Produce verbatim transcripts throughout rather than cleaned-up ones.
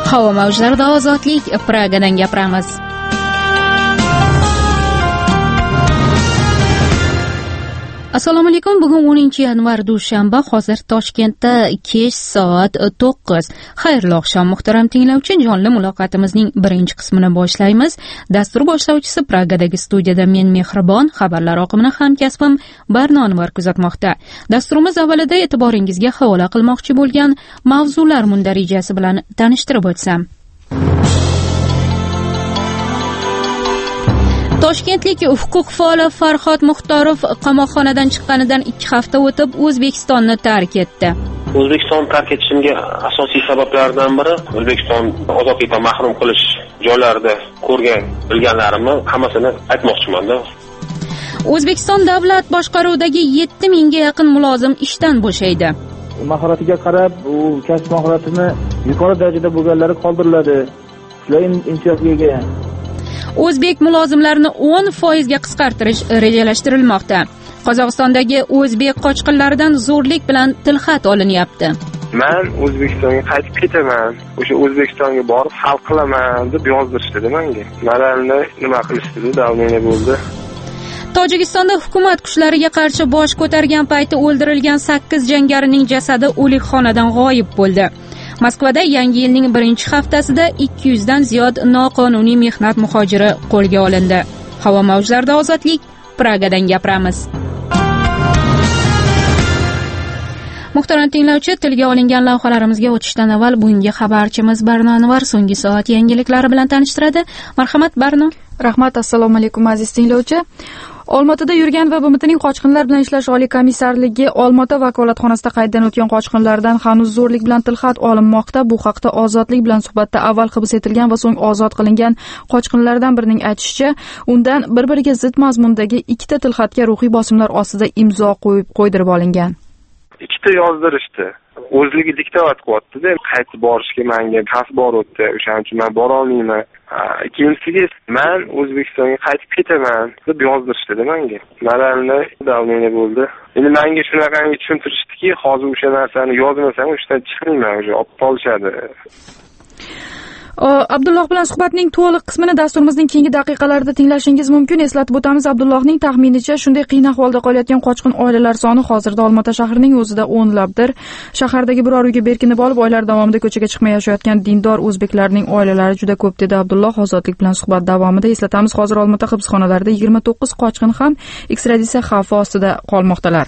Havo mavjlarida ozodlik, Pragadan gapiramiz. Assalomu alaykum. Bugun o'ninchi yanvar dushanba, hozir Toshkentda kech soat to'qqiz. Xayrli oqshom muhtaram tinglovchi. Jonli muloqotimizning birinchi qismini boshlaymiz. Dastur boshlovchisi Pragadagi studiyada men Mehribon, xabarlar oqimini hamkasbim Barno Anvar kuzatmoqda. Dasturimiz avvalida e'tiboringizga havola qilmoqchi bo'lgan mavzular mundarijasi bilan tanishtirib o'tsam. Toshkentlik huquq faoli Farhod Muxtorov qamoqxonadan chiqqanidan ikki hafta o'tib O'zbekistonni tark etdi. O'zbekiston tark etishimga asosiy sabablardan biri O'zbekiston ozodlikdan mahrum qilish joylarida ko'rgan, bilganlarimni hammasini aytmoqchiman-da. O'zbekiston davlat boshqaruvidagi yetti mingga yaqin mulozim ishdan bo'shaydi. Mahoratiga qarab, u kasb mahoratini yuqori darajada bo'lganlari qoldiriladi. Shular imtiyozga ega. O'zbek mulozimlarini o'n foizga qisqartirish rejalashtirilmoqda. Qozog'istondagi o'zbek qochqinlaridan zo'rlik bilan tilxat olinyapti. Men O'zbekistonga qaytib ketaman. O'sha O'zbekistonga borib hal qilaman deb yozdirishdi menga. Manani nima qilishdi, davleniya bo'ldi. Tojikistonda hukumat kuchlariga qarshi bosh ko'targan payti o'ldirilgan sakkiz jangarining jasadi o'likxonadan g'oyib bo'ldi. Moskvada yangi yilning birinchi haftasida ikki yuz dan ziyod noqonuniy mehnat muhojiri qo'lga olindi. Havo mavjlarida ozodlik, Pragadan gapiramiz. Muhtaram tinglovchi, tilga olingan lavhalarimizga o'tishdan avval bugungi xabarchimiz Barno Anvar so'nggi soat yangiliklari bilan tanishtiradi. Marhamat Barno. Rahmat, assalomu alaykum aziz tinglovchi. Olmaotada yurgan va B M Tning qochqinlar bilan ishlash oliy komissarligi Olmaota vakolatxonasida qayddan o'tgan qochqinlardan hanuz zo'rlik bilan tilxat olinmoqda. Bu haqda Ozodlik bilan suhbatda avval hibs etilgan va so'ng ozod qilingan qochqinlardan birining aytishicha, undan bir-biriga zid mazmundagi ikkita tilxatga ruhiy bosimlar ostida imzo qo'yib qo'ydirib olingan. Ikkita yozdirishdi. O'zligi diktat qilyapti-da, qaytib borishga menga xavf bor o'tdi. O'shaning uchun men bora olmayman. Ikkinchisiga men O'zbekistonga qaytib ketaman deb yozdirishdi menga. Manani davleniya bo'ldi. Endi menga shunaqangi tushuntirishdiki, hozir o'sha narsani yozmasam o'shdan chiqmayman, o'sha olib qolishadi. Abdulloh bilan suhbatning to'liq qismini dasturimizning keyingi daqiqalarida tinglashingiz mumkin. Eslatib o'tamiz, Abdullohning taxminicha shunday qiyin ahvolda qolayotgan qochqin oilalar soni hozirda Olmaota shahrining o'zida o'nlabdir. Shahardagi biror uyga berkinib olib, oylar davomida ko'chaga chiqmay yashayotgan dindor o'zbeklarning oilalari juda ko'p, dedi Abdulloh. Ozodlik bilan suhbat davomida eslatamiz, hozir Olmaota hibsxonalarida yigirma to'qqiz qochqin ham ekstraditsiya xavfi ostida qolmoqdalar.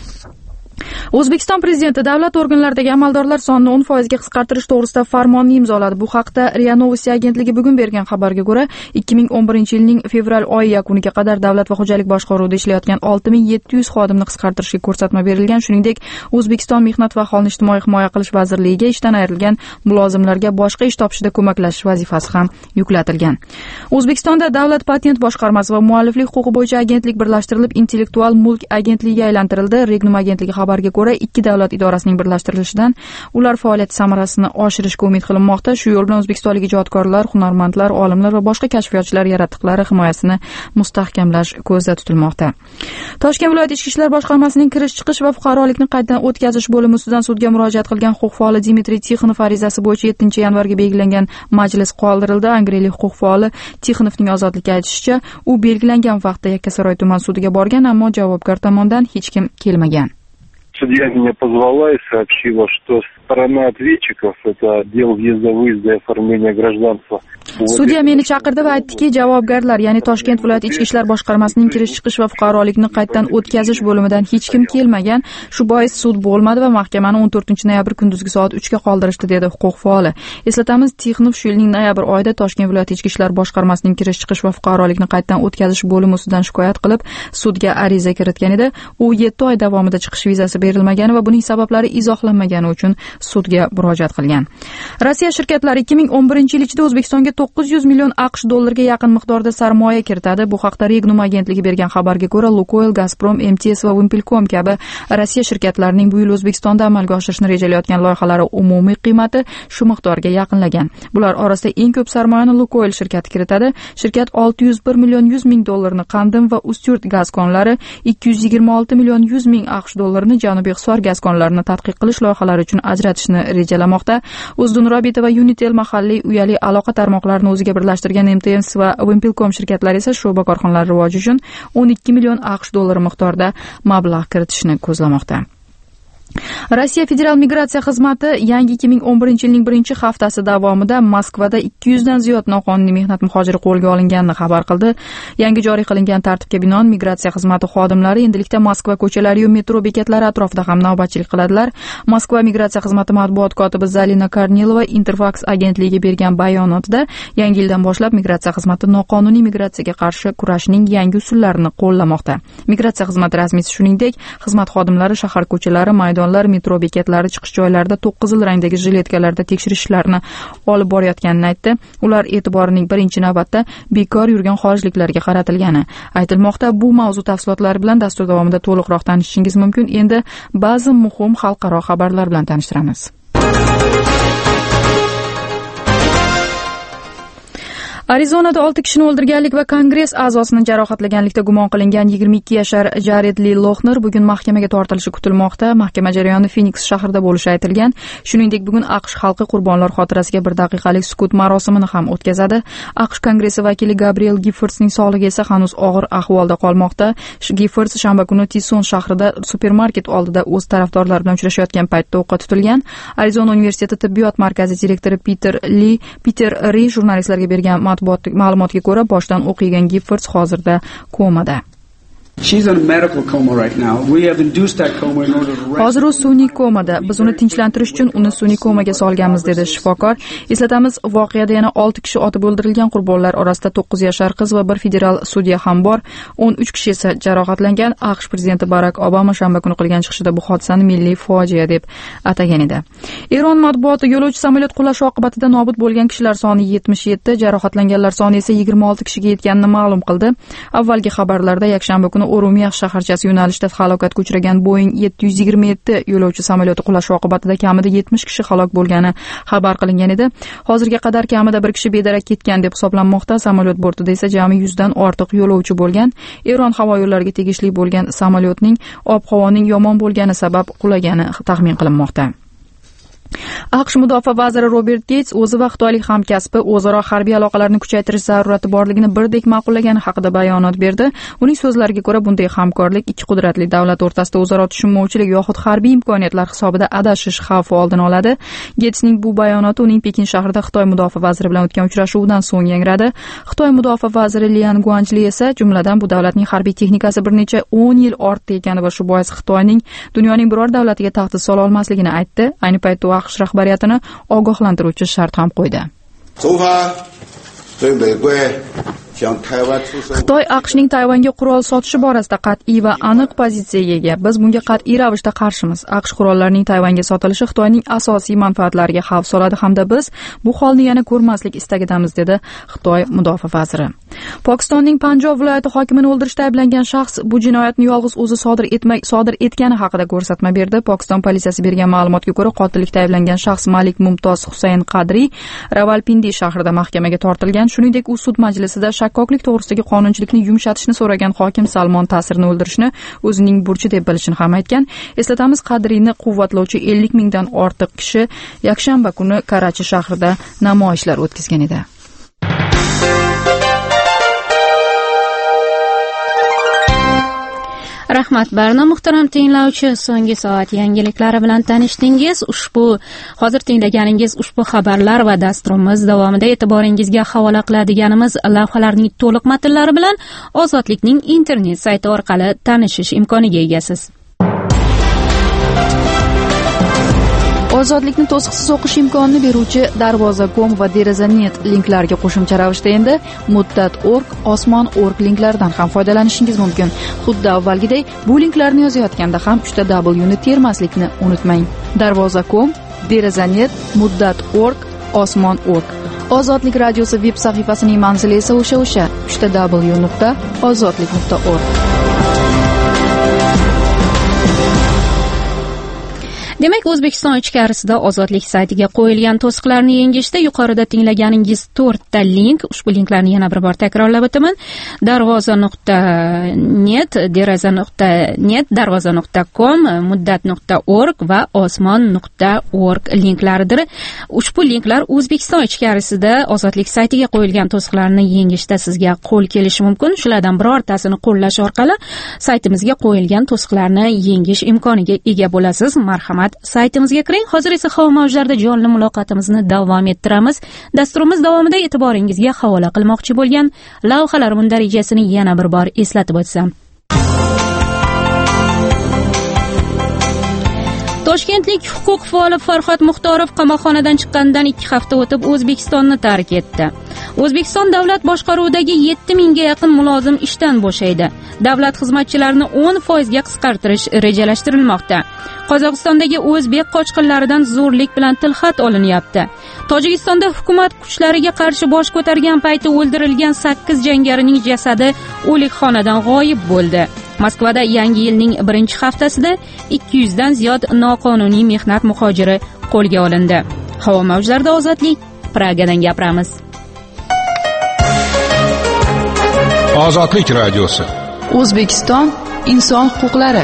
O'zbekiston prezidenti davlat organlaridagi amaldorlar sonini o'n foizga qisqartirish to'g'risida farmonni imzoladi. Bu haqda RIA Novosti agentligi bugun bergan xabarga ko'ra, ikki ming o'n birinchi yilning fevral oyi yakuniga qadar davlat va xo'jalik boshqaruvida ishlayotgan olti ming yetti yuz xodimni qisqartirishga ko'rsatma berilgan. Shuningdek, O'zbekiston Mehnat va aholini ijtimoiy himoya qilish vazirligiga ishdan ayrilgan mulozimlarga boshqa ish topishda ko'maklashish vazifasi ham yuklatilgan. O'zbekistonda davlat patent boshqarmasi va mualliflik huquqi bo'yicha agentlik birlashtirilib, intellektual mulk agentligiga aylantirildi. Regnum agentligi xabarga ko'ra, ikki davlat idorasining birlashtirilishidan ular faoliyat samarasini oshirishga umid qilinmoqda. Shu yo'l bilan o'zbekistonlik ijodkorlar, hunarmandlar, olimlar va boshqa kashfiyotchilar yaratiqlari himoyasini mustahkamlash ko'zda tutilmoqda. Toshkent viloyat ichki ishlar boshqarmasining kirish chiqish va fuqarolikni qaytadan o'tkazish bo'limi ustidan sudga murojaat qilgan huquq faoli Dmitriy Tixonov arizasi bo'yicha yettinchi yanvarga belgilangan majlis qoldirildi. Angriyalik huquq faoli Tixonovning ozodlikka aytishicha, u belgilangan vaqtda Yakkasaroy tuman sudiga borgan, ammo javobgar tomonidan hech kim kelmagan. Судья меня позвала и сообщила, что сторона ответчиков, это дело въезда-выезда и оформления гражданства. Sudya meni chaqirdi va aytdiki, javobgarlar, ya'ni Toshkent viloyat ichki ishlar boshqarmasining kirish chiqish va fuqarolikni qaytadan o'tkazish bo'limidan hech kim kelmagan. Shu bois sud bo'lmadi va mahkamani o'n to'rtinchi noyabr kunduzgi soat uchga qoldirishdi, dedi huquq faoli. Eslatamiz, Tixonov shu yilning noyabr oyida Toshkent viloyat ichki ishlar boshqarmasining kirish chiqish va fuqarolikni qaytadan o'tkazish bo'limi ustidan shikoyat qilib, sudga ariza kiritgan edi. U yetti oy davomida chiqish vizasi berilmagani va buning sabablari izohlanmagani uchun sudga murojaat qilgan. Rossiya shirkatlari ikki ming o'n birinchi yil ichida O'zbekistonga to'qqiz yuz million AQSh dollariga yaqin miqdorda sarmoya kiritadi. Bu haqda Regnum agentligi bergan xabarga ko'ra, Lukoil, Gazprom, M T S va Wimpelcom kabi Rossiya shirkatlarining bu yil O'zbekistonda amalga oshirishni rejalayotgan loyihalari umumiy qiymati shu miqdorga yaqinlagan. Bular orasida eng ko'p sarmoyani Lukoil shirkati kiritadi. Shirkat olti yuz bir million yuz ming dollarni Qandim va Ustyurt gaz konlari, ikki yuz yigirma olti million yuz ming AQSh dollarini Janubiy Hisor gaz konlarini tadqiq qilish loyihalari uchun ajratdi. yumshatishni rejalamoqda. O'zdunrobita va Unitel mahalliy uyali aloqa tarmoqlarini o'ziga birlashtirgan M T S va Wimpelcom shirkatlari esa sho'ba korxonalari rivoji uchun o'n ikki million AQSh dollari miqdorida mablag' kiritishni ko'zlamoqda. Rossiya Federal migratsiya xizmati yangi ikki ming o'n birinchi yilning birinchi haftasi davomida Moskvada ikki yuz dan ziyod noqonuniy mehnat muhojiri qo'lga olinganini xabar qildi. Yangi joriy qilingan tartibga binoan migratsiya xizmati xodimlari endilikda Moskva ko'chalari va metro bekatlari atrofida ham navbatchilik qiladilar. Moskva migratsiya xizmati matbuot kotibi Zalina Kornilova Interfax agentligiga bergan bayonotda yangi yildan boshlab migratsiya xizmati noqonuniy migratsiyaga qarshi kurashning yangi usullarini qo'llamoqda. Migratsiya xizmati rasmiysi shuningdek, xizmat xodimlari shahar ko'chalari, maydonlar, metro bekatlari, chiqish joylarida to'qqiz rangdagi jiletkalarda tekshirish ishlarini olib borayotganini aytdi. Ular e'tiborining birinchi navbatda bekor yurgan xorijliklarga qaratilgani aytilmoqda. Bu mavzu tafsilotlari bilan dastur davomida to'liqroq tanishishingiz mumkin. Endi ba'zi muhim xalqaro xabarlar bilan tanishtiramiz. Arizonada olti kishini o'ldirganlik va Kongress a'zosini jarohatlaganlikda gumon qilingan yigirma ikki yashar Jared Lee Lohner bugun mahkamaga tortilishi kutilmoqda. Mahkama jarayoni Phoenix shahrida bo'lishi aytilgan. Shuningdek, bugun AQSh xalqi qurbonlar xotirasiga bir daqiqalik sukut marosimini ham o'tkazadi. AQSh Kongressi vakili Gabriel Giffordsning sog'lig'i esa hanuz og'ir ahvolda qolmoqda. Giffords shanba kuni Tucson shahrida supermarket oldida o'z tarafdorlari bilan uchrashayotgan paytda o'qqa tutilgan. Arizona universiteti tibbiyot markazi direktori Peter Lee Peter Ri jurnalistlarga bergan ma'lumotga ko'ra, boshdan o'q yegan Giffords hozirda komada. Hozir u sun'iy komada. Biz uni tinchlantirish uchun uni sun'iy komaga solganmiz, dedi shifokor. Eslatamiz, voqeada yana olti kishi otib o'ldirilgan. Qurbonlar orasida to'qqiz yashar qiz va bir federal sudya ham bor. o'n uch kishi esa jarohatlangan. AQSh prezidenti Barak Obama shanba kuni qilgan chiqishida bu hodisani milliy fojia deb atagan edi. Eron matbuoti yo'lovchi samolyot qulashi oqibatida nobud bo'lgan kishilar soni yetmish yetti, jarohatlanganlar soni esa yigirma olti kishiga yetganini ma'lum qildi. Avvalgi xabarlarda yakshanba kuni O'rumiyah shaharchasi yo'nalishida halokatga uchragan Boeing yetti yuz yigirma yetti yo'lovchi samolyoti qulashi oqibatida kamida yetmish kishi halok bo'lgani xabar qilingan edi. Hozirga qadar kamida bir kishi bedarak ketgan deb hisoblanmoqda. Samolyot bortida esa jami yuzdan ortiq yo'lovchi bo'lgan. Eron havo yo'llariga tegishli bo'lgan samolyotning ob-havoning yomon bo'lgani sabab qulagani taxmin qilinmoqda. AQSh mudofaa vaziri Robert Gates o'zi va xitoylik hamkasbi o'zaro harbiy aloqalarni kuchaytirish zarurati borligini birdek ma'qullagani haqida bayonot berdi. Uning so'zlariga ko'ra, bunday hamkorlik ikki qudratli davlat o'rtasida o'zaro tushunmovchilik yoxud harbiy imkoniyatlar hisobida adashish xavfi oldini oladi. Gatesning bu bayonoti uning Pekin shahrida Xitoy mudofaa vaziri bilan o'tgan uchrashuvidan so'ng yangradi. Xitoy mudofaa vaziri Lian Guanchli esa jumladan bu davlatning harbiy texnikasi bir necha o'n yil ortda ekani va shu bois Xitoyning dunyoning biror davlatiga tahdid sola olmasligini aytdi. Ayni paytda AQSh rahbariyatini ogohlantiruvchi shart ham qo'ydi. Xitoy AQShning Tayvanga qurol sotishi borasida qat'iy va aniq pozitsiyaga ega. Biz bunga qat'iy ravishda qarshimiz. AQSh qurollarining Tayvanga sotilishi Xitoyning asosiy manfaatlariga xavf soladi hamda biz bu holni yana ko'rmaslik istagidamiz, dedi Xitoy mudofaa vaziri. Pokistonning Panjob viloyati hokimini o'ldirishda ayblangan shaxs bu jinoyatni yolg'iz o'zi sodir etmak sodir etgani haqida ko'rsatma berdi. Pokiston politsiyasi bergan ma'lumotga ko'ra, qotillikda ayblangan shaxs Malik Mumtoz Husayn Qadri Rawalpindi shahrida mahkamaga tortilgan. Shuningdek, u sud majlisida shakkoklik to'g'risidagi qonunchilikni yumshatishni so'ragan hokim Salmon Tasirni o'ldirishni o'zining burchi deb bilishini ham aytgan. Eslatamiz, Qadrini quvvatlovchi ellik mingdan ortiq kishi yakshanba kuni Karachi shahrida namoyishlar o'tkazgan edi. Rahmat Barno, muhtaram tinglovchi, so'nggi soat yangiliklari bilan tanishdingiz. Ushbu hozir tinglaganingiz ushbu xabarlar va dasturimiz davomida e'tiboringizga havola qiladiganimiz lavhalarning to'liq matnlari bilan Ozodlikning internet sayti orqali tanishish imkoniga egasiz. Ozodlikni to'siqsiz o'qish imkonini beruvchi Darvoza nokta com va Deraza nokta net linklarga qo'shimcha ravishda endi Muddat nokta org, Osmon nokta org linklaridan ham foydalanishingiz mumkin. Xuddi avvalgidek bu linklarni yozayotganda ham uchta W ni termaslikni unutmang. Darvoza nokta com, Deraza nokta net, Muddat nokta org, Osmon nokta org. Ozodlik radiosi veb sahifasining manzili esa o'sha-o'sha uchta W nuqta ozodlik nuqta org. Demak, O'zbekiston ichkarisida Ozodlik saytiga qo'yilgan to'siqlarni yengishda yuqorida tinglaganingiz to'rtta link, ushbu linklarni yana bir bor takrorlab o'taman. darvoza nuqta net, deraza nuqta net, darvoza nuqta com, muddat nuqta org va osmon nuqta org linklaridir. Ushbu linklar O'zbekiston ichkarisida Ozodlik saytiga qo'yilgan to'siqlarni yengishda sizga qo'l kelishi mumkin. Shulardan birortasini qo'llash orqali saytimizga qo'yilgan to'siqlarni yengish imkoniga ega bo'lasiz. Marhamat, saytimizga kiring. Hozir esa havo mavjlarida jonli muloqotimizni davom ettiramiz. Dasturimiz davomida e'tiboringizga havola qilmoqchi bo'lgan lavhalar mundarijasini yana bir bor eslatib o'tsam. Toshkentlik huquq faoli Farhod Muxtorov qamoqxonadan chiqqanidan ikki hafta o'tib O'zbekistonni tark etdi. O'zbekiston davlat boshqaruvidagi yetti mingga yaqin mulozim ishdan bo'shaydi. Davlat xizmatchilarini o'n foizga qisqartirish rejalashtirilmoqda. Qozog'istondagi o'zbek qochqinlaridan zo'rlik bilan tilxat olinyapti. Tojikistonda hukumat kuchlariga qarshi bosh ko'targan payti o'ldirilgan sakkiz jangarining jasadi o'likxonadan g'oyib bo'ldi. Moskvada yangi yilning birinchi haftasida ikki yuz dan ziyod noqonuniy mehnat muhojiri qo'lga olindi. Havo mavjlarida ozodlik, Pragadan gapiramiz. Ozodlik radiosi. O'zbekiston inson huquqlari.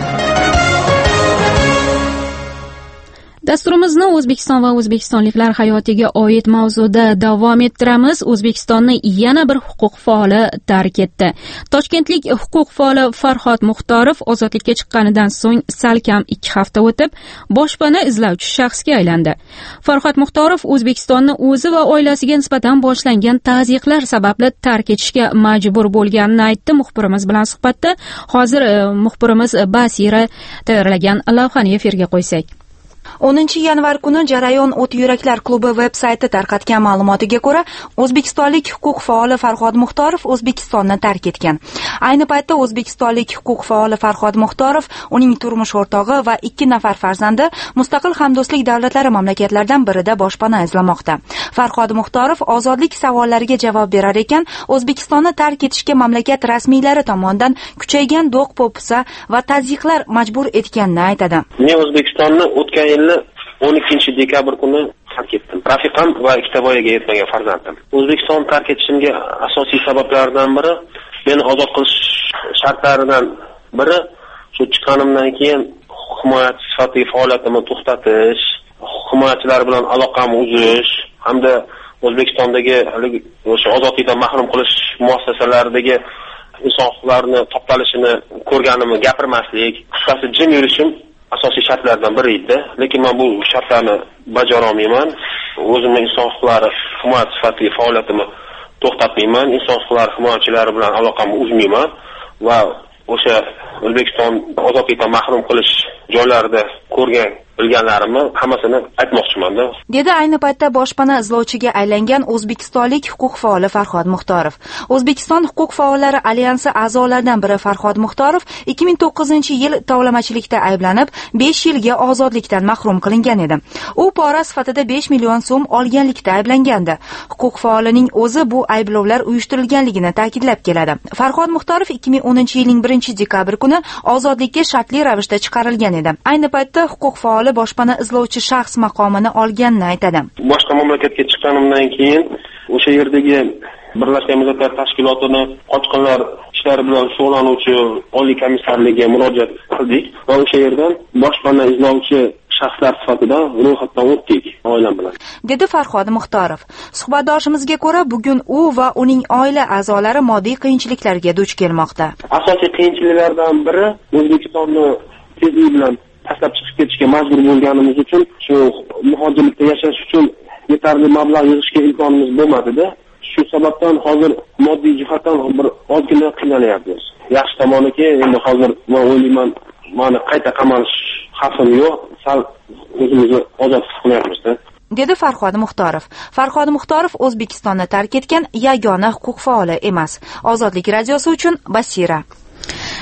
Dasturimizni O'zbekiston va o'zbekistonliklar hayotiga oid mavzuda davom ettiramiz. O'zbekistonni yana bir huquq faoli tark etdi. Toshkentlik huquq faoli Farhod Muxtorov ozodlikka chiqqanidan so'ng salkam ikki hafta o'tib boshpana izlovchi shaxsga aylandi. Farhod Muxtorov O'zbekistonni o'zi va oilasiga nisbatan boshlangan tazyiqlar sababli tark etishga majbur bo'lganini aytdi. Muxbirimiz bilan suhbatda hozir muxbirimiz Basira tayyorlagan lavhani efirga qo'ysak. o'ninchi yanvar kuni Jarayon o't yuraklar klubi veb-sayti tarqatgan ma'lumotiga ko'ra, o'zbekistonlik huquq faoli Farhod Muxtorov O'zbekistonni tark etgan. Ayni paytda o'zbekistonlik huquq faoli Farhod Muxtorov, uning turmush o'rtog'i va ikki nafar farzandi mustaqil hamdo'stlik davlatlari mamlakatlaridan birida boshpana izlamoqda. Farhod Muxtorov ozodlik savollariga javob berar ekan, O'zbekistonni tark etishga mamlakat rasmiylari tomonidan kuchaygan do'q-po'pisa va tazyiqlar majbur etganini aytadi. Men O'zbekistonni o'tgan yil o'n ikkinchi dekabr kuni tark etdim. Rafiqam va ikkita voyaga yetmagan farzandim. O'zbekistonni tark etishimga asosiy sabablardan biri, meni ozod qilish shartlaridan biri shu chiqqanimdan keyin himoyachi sifatidagi faoliyatimni to'xtatish, himoyachilar bilan aloqamni uzish hamda O'zbekistondagi o'sha ozodlikdan mahrum qilish muassasalaridagi inson huquqlarini toptalishini ko'rganimni gapirmaslik, qisqasi jim yurishim asosiy shartlardan biri edi. Lekin men bu shartlarni bajara olmayman. O'zimning inson huquqlari himoya sifatidagi faoliyatimni to'xtatmayman. Inson huquqlari himoyachilari bilan aloqamni uzmayman va o'sha O'zbekiston ozodlikdan mahrum qilish joylarida ko'rgan bilganlarimni hammasini aytmoqchiman-da. Dedi ayni paytda boshpana izlovchiga aylangan o'zbekistonlik huquq faoli Farhod Muxtorov. O'zbekiston huquq faollari alyansi a'zolaridan biri Farhod Muxtorov ikki ming to'qqizinchi yil tovlamachilikda ayblanib, besh yilga ozodlikdan mahrum qilingan edi. U pora sifatida besh million so'm olganlikda ayblangandi. Huquq faolining o'zi bu ayblovlar uyushtirilganligini ta'kidlab keladi. Farhod Muxtorov ikki ming o'ninchi yilning birinchi dekabr kuni ozodlikka shartli ravishda chiqarilgan edi. Ayni paytda huquq faoli boshpana izlovchi shaxs maqomini olganini aytadi. Boshqa mamlakatga chiqqanimdan keyin o'sha yerdagi Birlashgan Millatlar Tashkilotini qochqinlar ishlari bilan shug'ullanuvchi oliy komissarligiga murojaat qildik va o'sha yerdan boshpana izlovchi shaxslar sifatida ro'yxatdan o'tdik oilam bilan. Dedi Farhod Muxtorov. Suhbatdoshimizga ko'ra, bugun u va uning oila a'zolari moddiy qiyinchiliklarga duch kelmoqda. Asosiy qiyinchiliklardan biri O'zbekistonni tezlik bilan tashlab chiqib ketishga majbur bo'lganimiz uchun shu muhojirlikda yashash uchun yetarli mablag' yig'ishga imkonimiz bo'lmadi-da. Shu sababdan hozir moddiy jihatdan bir ozgina qiynalyapmiz. Yaxshi tomoniki, endi hozir men o'ylayman, mana qayta qamalish xavfim yo'q, sal o'zimizni ozod his qilyapmiz-da. Dedi Farhod Muxtorov. Farhod Muxtorov O'zbekistonni tark etgan yagona huquq faoli emas. Ozodlik radiosi uchun Basira.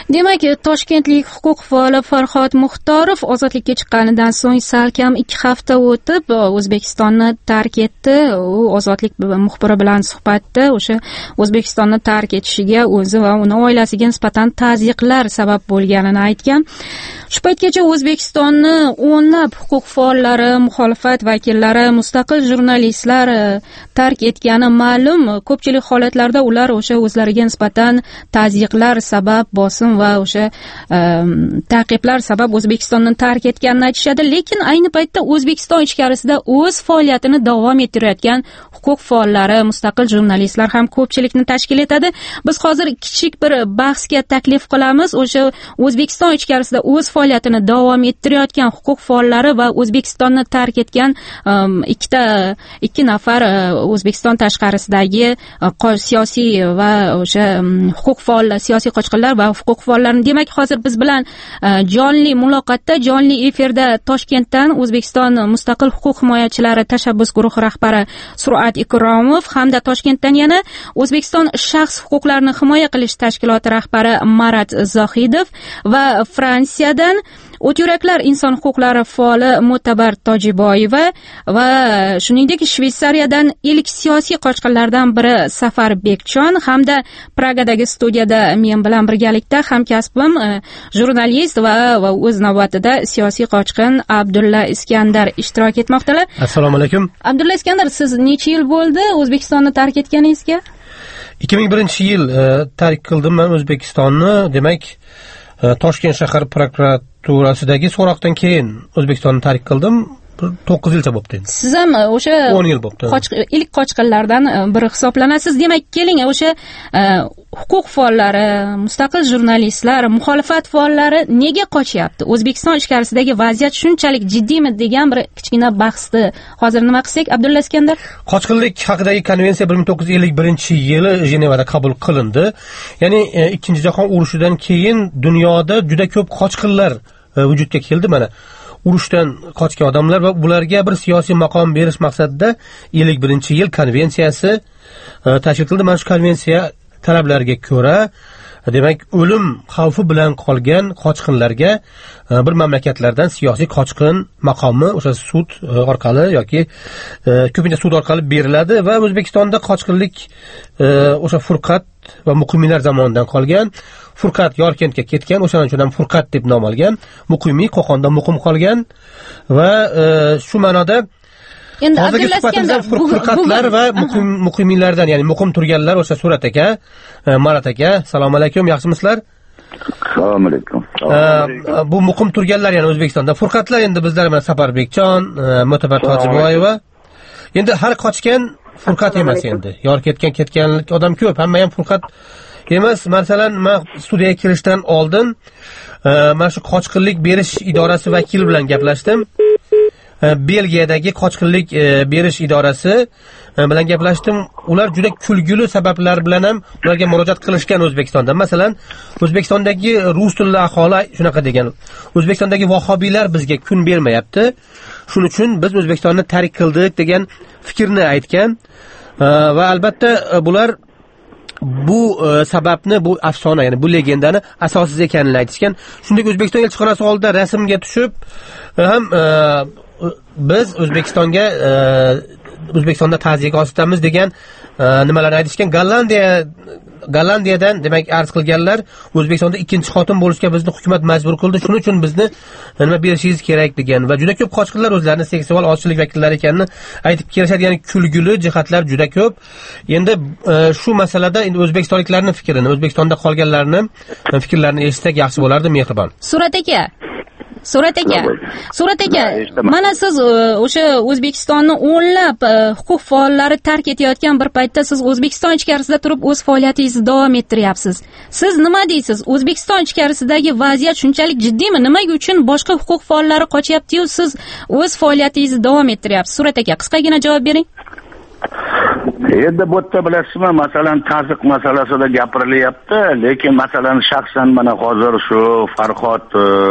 Demak, toshkentlik huquq faoli Farhod Muxtorov ozodlikka chiqqanidan so'ng salkam ikki hafta o'tib O'zbekistonni tark etdi. U ozodlik muxbiri bilan suhbatda o'sha O'zbekistonni tark etishiga o'zi va uni oilasiga nisbatan tazyiqlar sabab bo'lganini aytgan. Shu paytgacha O'zbekistonni o'nlab huquq faollari, muxolifat vakillari, mustaqil jurnalistlar tark etgani ma'lum. Ko'pchilik holatlarda ular o'sha o'zlariga nisbatan tazyiqlar sabab, bosim va o'sha ta'qiblar sabab O'zbekistonni tark etganini aytishadi. Lekin ayni paytda O'zbekiston ichkarisida o'z faoliyatini davom ettirayotgan huquq faollari, mustaqil jurnalistlar ham ko'pchilikni tashkil etadi. Biz hozir kichik bir bahsga taklif qilamiz. O'sha O'zbekiston ichkarisida o'z faoliyatini davom ettirayotgan huquq faollari va O'zbekistonni tark etgan ikkita ikki nafar O'zbekiston tashqarisidagi siyosiy va o'sha huquq faollar, siyosiy qochqinlar va huquq faollarini, demak, hozir biz bilan jonli muloqotda, jonli efirda Toshkentdan O'zbekiston mustaqil huquq himoyachilari tashabbus guruhi rahbari Surat Ikromov hamda Toshkentdan yana O'zbekiston shaxs huquqlarini himoya qilish tashkiloti rahbari Marat Zohidov va Fransiyadan o't yuraklar inson huquqlari faoli Mo'tabar Tojiboyeva va shuningdek Shveysariyadan ilk siyosiy qochqinlardan biri Safar Bekjon hamda Pragadagi studiyada men bilan birgalikda hamkasbim jurnalist va va o'z navbatida siyosiy qochqin Abdulla Iskandar ishtirok etmoqdalar. Assalomu alaykum. Abdulla Iskandar, siz necha yil bo'ldi O'zbekistonni tark etganingizga? ikki ming birinchi yil tark qildim men O'zbekistonni. Demak, Toshkent shahar prokuraturasidagi so'roqdan keyin O'zbekistonni tark qildim. to'qqiz yilcha bo'pti. Siz ham o'sha o'n yil bo'pti. Ilk qochqinlardan biri hisoblanasiz. Demak, keling, o'sha huquq faollari, mustaqil jurnalistlar, muxolifat faollari nega qochyapti? O'zbekiston ichkarisidagi vaziyat shunchalik jiddiymi degan bir kichkina bahsni hozir nima qilsak, Abdulla Iskandar? Qochqinlik haqidagi konvensiya bir ming to'qqiz yuz ellik birinchi yili Jenevada qabul qilindi. Ya'ni ikkinchi jahon urushidan keyin dunyoda juda ko'p qochqinlar vujudga keldi. Mana urushdan qochgan odamlar va ularga bir siyosiy maqom berish maqsadida ellik birinchi yil konvensiyasi tashkil qilindi. Mana shu konvensiya talablariga ko'ra, demak, o'lim xavfi bilan qolgan qochqinlarga bir mamlakatlardan siyosiy qochqin maqomi o'sha sud orqali yoki ko'pincha sud orqali beriladi va O'zbekistonda qochqinlik o'sha Furqat va muqimiylar zamonidan qolgan. Furqat Yorkentga ketgan, o'shaning uchun ham Furqat deb nom olgan. Muqimiy Qo'qonda muqim qolgan va shu ma'noda endi Abdulla Iskandar Furqatlar va muqimiylardan, ya'ni muqim turganlar o'sha Surat aka, Marat aka, assalomu alaykum, yaxshimisizlar? Assalomu alaykum. Bu muqim turganlar yana O'zbekistonda. Furqatlar endi bizlar bilan Safar Bekjon, Mo'tabar Tojiboyeva. Endi har qochgan Furqat emas endi. Yor ketgan ketgan odam ko'p, hamma ham Furqat emas. Masalan, men studiyaga kirishdan oldin mana shu qochqinlik berish idorasi vakili bilan gaplashdim. Belgiyadagi qochqinlik berish idorasi bilan gaplashdim. Ular juda kulgili sabablar bilan ham ularga murojaat qilishgan O'zbekistonda. Masalan, O'zbekistondagi rus tilli aholi shunaqa degan. O'zbekistondagi vahobiylar bizga kun bermayapti. Shuning uchun biz O'zbekistonni tark qildik degan fikrni aytgan. Va albatta bular bu sababni, bu afsona, ya'ni bu legendani asossiz ekanini aytishgan. Shunday O'zbekiston elchixonasi oldida rasmga tushib ham biz O'zbekistonga O'zbekistonda ta'ziya ko'rsatamiz degan nimalarni aytishgan. Gollandiya Gollandiyadan demak arz qilganlar, O'zbekistonda ikkinchi xotin bo'lishga bizni hukumat majbur qildi. Shuning uchun bizni nima berishingiz kerak degan va juda ko'p qochqinlar o'zlarini seksual ozchilik vakillari ekanini aytib kelishadi. Ya'ni kulgili jihatlar juda ko'p. Endi shu masalada endi o'zbekistonliklarning fikrini, O'zbekistonda qolganlarni fikrlarini eshitsak yaxshi bo'lardi, mehribon. Surat aka, Surat aka, Surat aka, mana siz o'sha O'zbekistonni o'nlab huquq faollari tark etayotgan bir paytda siz O'zbekiston ichkarisida turib o'z faoliyatingizni davom ettiryapsiz. Siz nima deysiz? O'zbekiston ichkarisidagi vaziyat shunchalik jiddiymi? Nimaga uchun boshqa huquq faollari qochyapti-yu siz o'z faoliyatingizni davom ettiryapsiz? Surat aka, qisqagina javob bering. Endi bu yerda bilasizmi, masalan, ta'ziq masalasida gapirilyapti, lekin masalan shaxsan mana hozir shu Farhod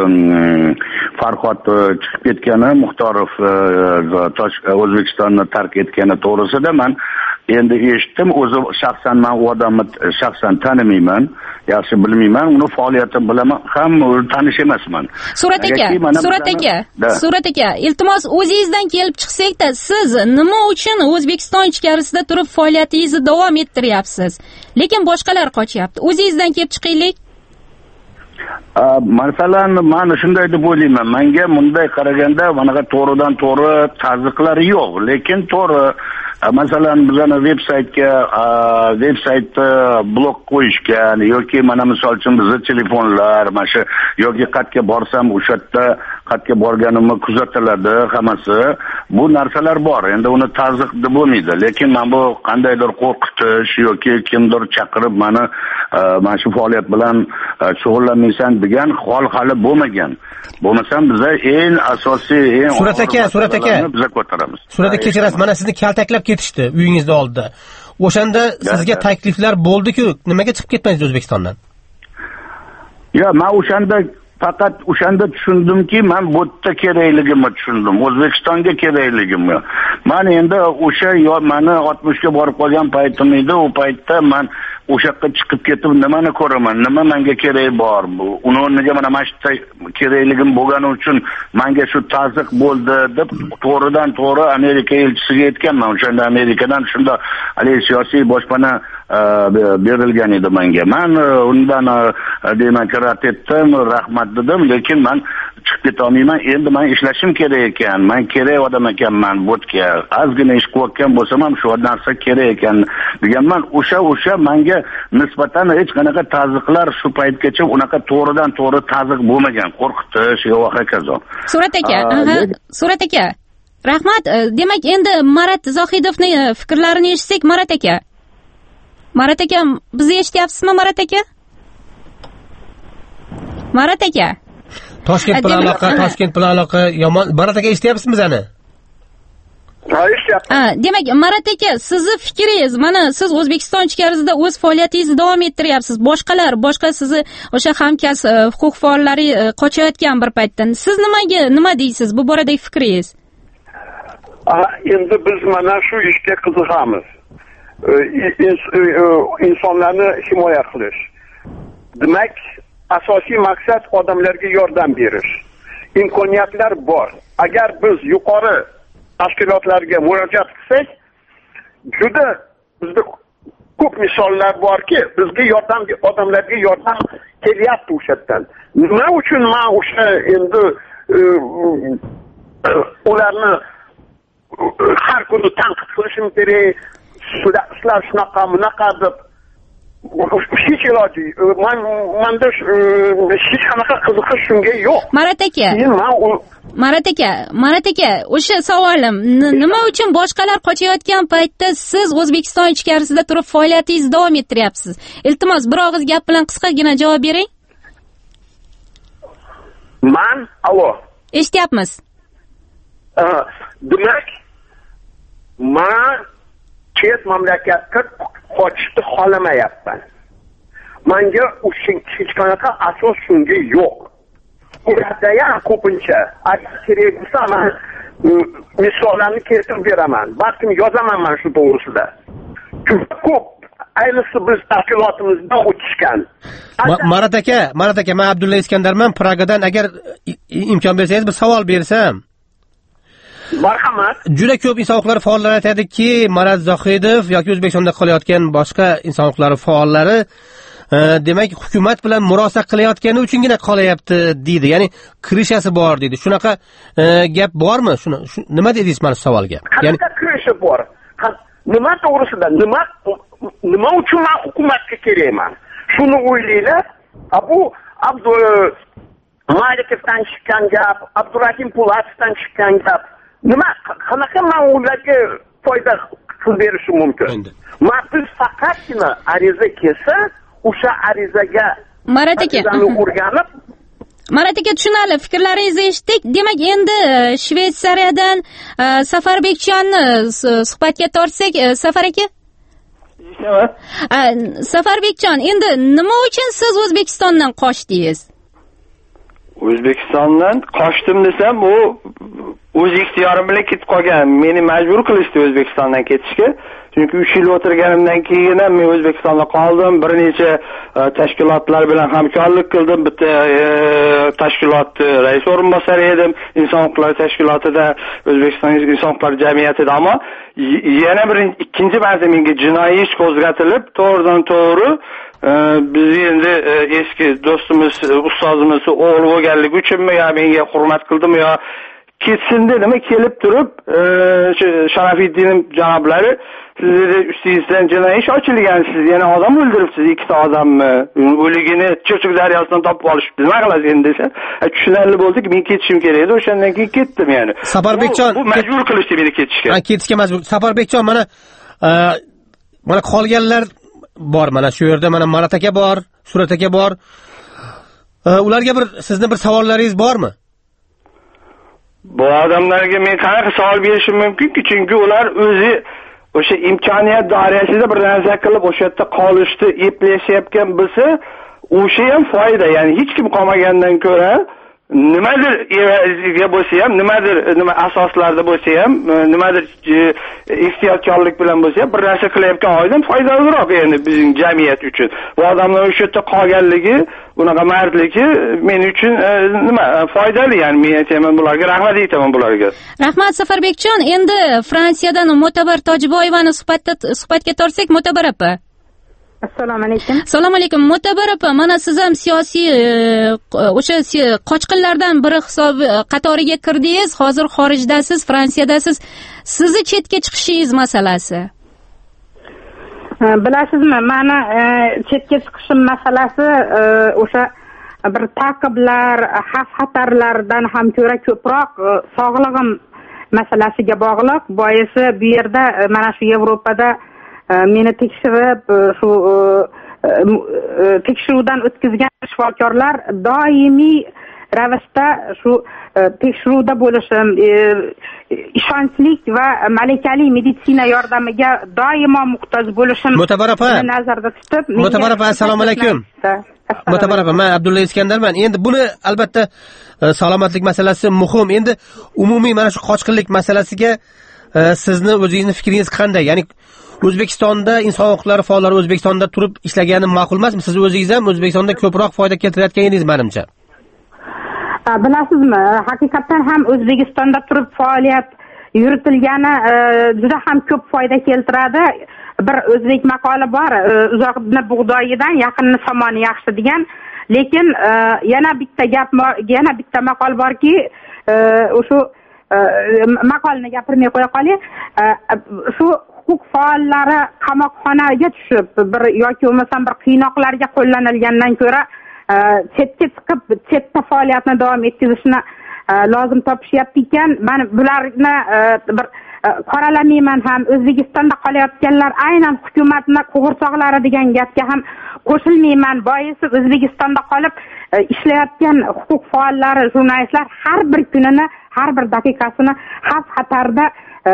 Farhod chiqib ketgani, Muxtorov O'zbekistonni tark etgani to'g'risida men endi eshitdim, o'zi shaxsan men u odamni shaxsan tanimayman, yaxshi bilmayman, uni faoliyatini bilaman, ham tanish emasman. Surat aka, Surat aka, Surat aka, iltimos o'zingizdan kelib chiqsak-da, siz nima uchun O'zbekiston ichkarisida turib faoliyatingizni davom ettiryapsiz, lekin boshqalar qochyapti? O'zingizdan kelib chiqaylik. Masalan, men shunday deb o'ylayman. Menga bunday qaraganda, bunaqa to'g'ridan to'g'ri ta'ziqlari yo'q, lekin to'g'ri masalan bizani veb-saytga veb-saytda blok qo'yishgan yoki mana misol uchun bizning telefonlar, mana shu yoki qayerga borsam o'sha yerda qayerga borganimni kuzatiladi, hammasi bu narsalar bor. Endi uni ta'ziq deb bo'lmaydi, lekin men bu qandaydir qo'rqitish yoki kimdir chaqirib meni mana shu faoliyat bilan shug'ullanmaysan degan hol hali bo'lmagan. Bo'lmasam biza eng asosiy, eng Surat aka, Surat aka biza ko'taramiz. Surat aka, kechirasiz, mana sizni kaltaklab ketishdi uyingizda oldida. O'shanda sizga takliflar bo'ldi-ku, nimaga chiqib ketmaysiz O'zbekistondan? Yo, men o'shanda faqat o'shanda tushundimki, men bu yerda kerakligimni tushundim. O'zbekistonga kerakligimni. Men endi o'sha yo meni oltmishga borib qolgan paytim edi, u paytda men o'sha yoqqa chiqib ketib nimani ko'raman, nima menga kerak bor bu. Uni o'rniga mana mana shu kerakligim bo'lgani uchun menga shu ta'ziq bo'ldi deb to'g'ridan to'g'ri Amerika elchisiga aytganman. O'shanda Amerikadan shunda hali siyosiy boshpana berilgan edi menga. Men undan demokrat etdim, rahmat dedim, lekin men chiqib keta olmayman. Endi men ishlashim kerak ekan. Men kerak odam ekanman bu yerga. Ozgina ish qilayotgan bo'lsam ham shu narsa kerak ekan deganman. O'sha o'sha menga nisbatan hech qanaqa ta'ziqlar shu paytgacha unaqa to'g'ridan to'g'ri ta'ziq bo'lmagan, qo'rqitish va hokazo. Surat aka, aha, Surat aka. Rahmat. Demak, endi Marat Zohidovning fikrlarini eshitsak, Marat aka. Marat aka, bizni eshityapsizmi, Marat aka? Marat aka. Toshkent bilan aloqa, Toshkent bilan aloqa yomon. Marat aka, eshityapsizmi bizani? Ha, eshityapman. Ha, demak, Marat aka, sizni fikringiz, mana siz O'zbekiston ichkarisida o'z faoliyatingizni davom ettiryapsiz. Boshqalar, boshqa sizni o'sha hamkasb huquq faollari qochayotgan bir paytdan. Siz nimaga, nima deysiz bu boradagi fikringiz? Endi biz mana shu ishga qiziqamiz. Insonlarni himoya qilish. Demak, asosiy maqsad odamlarga yordam berish. Imkoniyatlar bor. Agar biz yuqori tashkilotlarga murojaat qilsak, juda bizda ko'p misollar borki, bizga yordam, odamlarga yordam kelyapti o'shadan. Nima uchun men o'sha endi ularni har kuni tanqid qilishim kerak, sizlar shunaqa, bunaqa deb hech iloji, menda hech qanaqa qiziqish shunga yo'q. Marat aka, Marat aka, Marat aka, o'sha savolim, nima uchun boshqalar qochayotgan paytda siz O'zbekiston ichkarisida turib faoliyatingizni davom ettiryapsiz? Iltimos, bir og'iz gap bilan qisqagina javob bering. Men, alo. Eshityapmiz. Demak, men chet mamlakatga qochishni xohlamayapman. Menga hech qanaqa asos shunga yo'q. Ularda ham ko'pincha agar kerak bo'lsa men misollarni keltirib beraman. Balkim yozaman men shu to'g'risida. Juda ko'p ayniqsa biz tashkilotimizdan o'tishgan. Marat aka, Marat aka, men Abdulla Iskandarman, Pragadan. Agar imkon bersangiz bir savol bersam. Marhamat. Juda ko'p inson huquqlari faollari aytadiki, Marat Zohidov yoki O'zbekistonda qolayotgan boshqa inson huquqlari faollari demak hukumat bilan murosa qilayotgani uchungina qolayapti deydi. Ya'ni kirishasi bor deydi. Shunaqa gap bormi? Shuni nima dedingiz mana savolga? Ya'ni kirishi bor. Nima to'g'risida? Nima nima uchun men hukumatga kerakman? Shuni o'ylaylar. Bu Abdul Malikovdan chiqqan gap, Abdurahim Pulatovdan chiqqan gap. Nima qanaqa men ularga foyda qilib berishim mumkin? Men biz faqatgina ariza kelsa, o'sha arizaga Marat aka o'rganib, Marat aka, tushunarli, fikrlaringizni eshitdik. Demak, endi Shveysariyadan Safarbekchonni suhbatga tortsak, Safar aka? Safarbekjon, endi nima uchun siz O'zbekistondan qochdingiz? O'zbekistondan qochdim desam, u o'z ixtiyorim bilan ketib qolgan. Meni majbur qilishdi O'zbekistondan ketishga. Chunki uch yil o'tirganimdan keyin ham men O'zbekistonda qoldim. Bir necha tashkilotlar bilan hamkorlik qildim. Bitta tashkilot rais o'rinbosari edim. Inson huquqlari tashkilotida, O'zbekiston inson huquqlari jamiyatida. Ammo yana bir ikkinchi marta menga jinoiy ish qo'zg'atilib, to'g'ridan to'g'ri biz endi eski do'stimiz, ustozimiz o'g'li bo'lganligi uchunmi yo menga hurmat qildimi yo ketsin dedimi, kelib turib Sharafiddin janoblari sizni ustingizdan jinoiy ish ochilgan, siz yana odam o'ldiribsiz, ikkita odamni, o'ligini Cho'chuk daryosidan topib olishibdi. Nima qilasiz endi desa, tushunarli bo'ldiki, men ketishim kerak edi, o'shandan keyin ketdim yani. Safarbekjon, bu majbur qilishdi meni ketishga. Ha, ketishga majbur. Safarbekjon, mana mana qolganlar bor, mana shu yerda mana Marat aka bor, Surat aka bor. Ularga bir sizni bir savollaringiz bormi? Bu odamlarga men qanaqa savol berishim mumkinki, chunki ular o'zi o'sha imkoniyat doirasida bir narsa qilib o'sha yerda qolishni eplashayotgan bo'lsa, o'sha ham foyda. Ya'ni hech kim qolmagandan ko'ra nimadir evaziga bo'lsa ham, nimadir nima asoslarda bo'lsa ham, nimadir ehtiyotkorlik bilan bo'lsa ham bir narsa qilayotgan oydan foydaliroq endi bizning jamiyat uchun. Bu odamlar o'sha yerda qolganligi, bunaqa mardligi men uchun nima foydali, ya'ni men aytaman bularga rahmat aytaman bularga. Rahmat Safarbekjon, endi Fransiyadan Mo'tabar Tojiboyevani suhbatda suhbatga tortsak, Mo'tabar opa. Assalomu alaykum. Assalomu alaykum. Mo'tabar opa, mana siz ham siyosiy o'sha qochqinlardan biri hisobi qatoriga kirdingiz. Hozir xorijdasiz, Fransiyadasiz. Sizni chetga chiqishingiz masalasi. Bilasizmi, mana chetga chiqishim masalasi o'sha bir ta'qiblar, xavf-xatarlardan ham ko'ra ko'proq sog'lig'im masalasiga bog'liq. Boisi bu yerda mana shu Yevropada meni tekshirib, shu tekshiruvdan o'tkazgan shifokorlar doimiy ravishda shu tekshiruvda bo'lishim, ishonchli va malakali meditsina yordamiga doimo muhtoj bo'lishim Mo'tabar opa, nazarda tutib, Mo'tabar opa, assalomu alaykum. Mo'tabar opa, men Abdulla Iskandarman. Endi buni albatta salomatlik masalasi muhim. Endi umumiy mana shu qochqinlik masalasiga sizni o'zingizning fikringiz qanday? Ya'ni O'zbekistonda inson huquqlari faollari O'zbekistonda turib ishlagani ma'qul emasmi? Siz o'zingiz ham O'zbekistonda ko'proq foyda keltirayotganingiz menimcha. Bilasizmi, haqiqatan ham O'zbekistonda turib faoliyat yuritilgani juda ham ko'p foyda keltiradi. Bir o'zbek maqoli bor, uzoqni bug'doyidan yaqinni somoni yaxshi degan. Lekin yana bitta gap, yana bitta maqol borki, o'sha maqolni gapirmay qo'ya qolay. Shu huquq faollari qamoqxonaga tushib, bir yoki bo'lmasam bir qiynoqlarga qo'llanilgandan ko'ra chetga chiqib, chetda faoliyatni davom etkazishni lozim topishyapti ekan. Men bularni bir qoralamayman ham. O'zbekistonda qolayotganlar aynan hukumatni qo'g'irchoqlari degan gapga ham qo'shilmayman. Boisi O'zbekistonda qolib ishlayotgan huquq faollari, jurnalistlar har bir kunini, har bir daqiqasini xavf-xatarda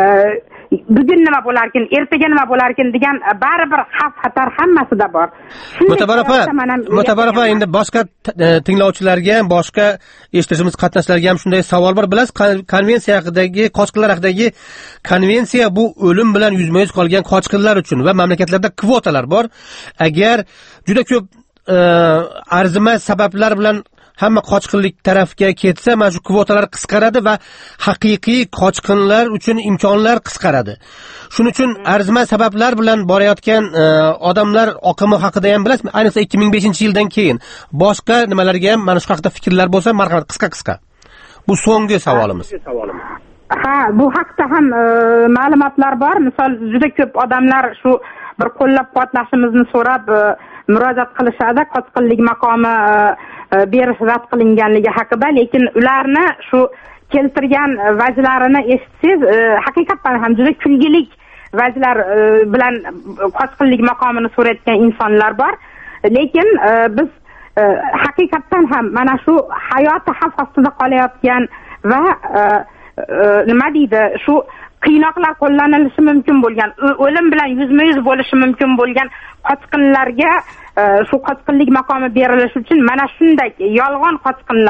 bugun nima bo'larkin, ertaga nima bo'larkin degan baribir xavf-xatar hammasida bor. Mo'tabar opa, Mo'tabar opa, endi boshqa tinglovchilarga ham, boshqa eshitishimiz qatnashchilarga ham shunday savol bor. Bilasiz, konvensiya haqidagi, qochqinlar haqidagi konvensiya bu o'lim bilan yuzma-yuz qolgan qochqinlar uchun va mamlakatlarda kvotalar bor. Agar juda ko'p arzimas sabablar bilan hamma qochqinlik tarafga ketsa, mana shu kvotalar qisqaradi va haqiqiy qochqinlar uchun imkonlar qisqaradi. Shuning uchun arzimas sabablar bilan borayotgan odamlar oqimi haqida ham bilasizmi? Ayniqsa ikki ming beshinchi yildan keyin boshqa nimalarga ham mana shu haqida fikrlar bo'lsa, marhamat qisqa-qisqa. Bu so'nggi savolimiz. Ha, bu haqda ham ma'lumotlar bor. Misol, juda ko'p odamlar shu bir qo'llab-quvvatlashimizni so'rab murojaat qilishadi, qochqinlik maqomi berish rad qilinganligi haqida. Lekin ularni shu keltirgan vajlarini eshitsangiz, haqiqatan ham juda kulgilik vajlar bilan qochqinlik maqomini so'rayotgan insonlar bor. Lekin biz haqiqatan ham mana shu hayoti xavf ostida qolayotgan va nima deydi, shu qiynoqlar qo'llanilishi mumkin bo'lgan, o'lim bilan yuzma-yuz bo'lishi mumkin bo'lgan qochqinlarga shu qochqinlik maqomi berilishi uchun mana shunday yolg'on qochqinlar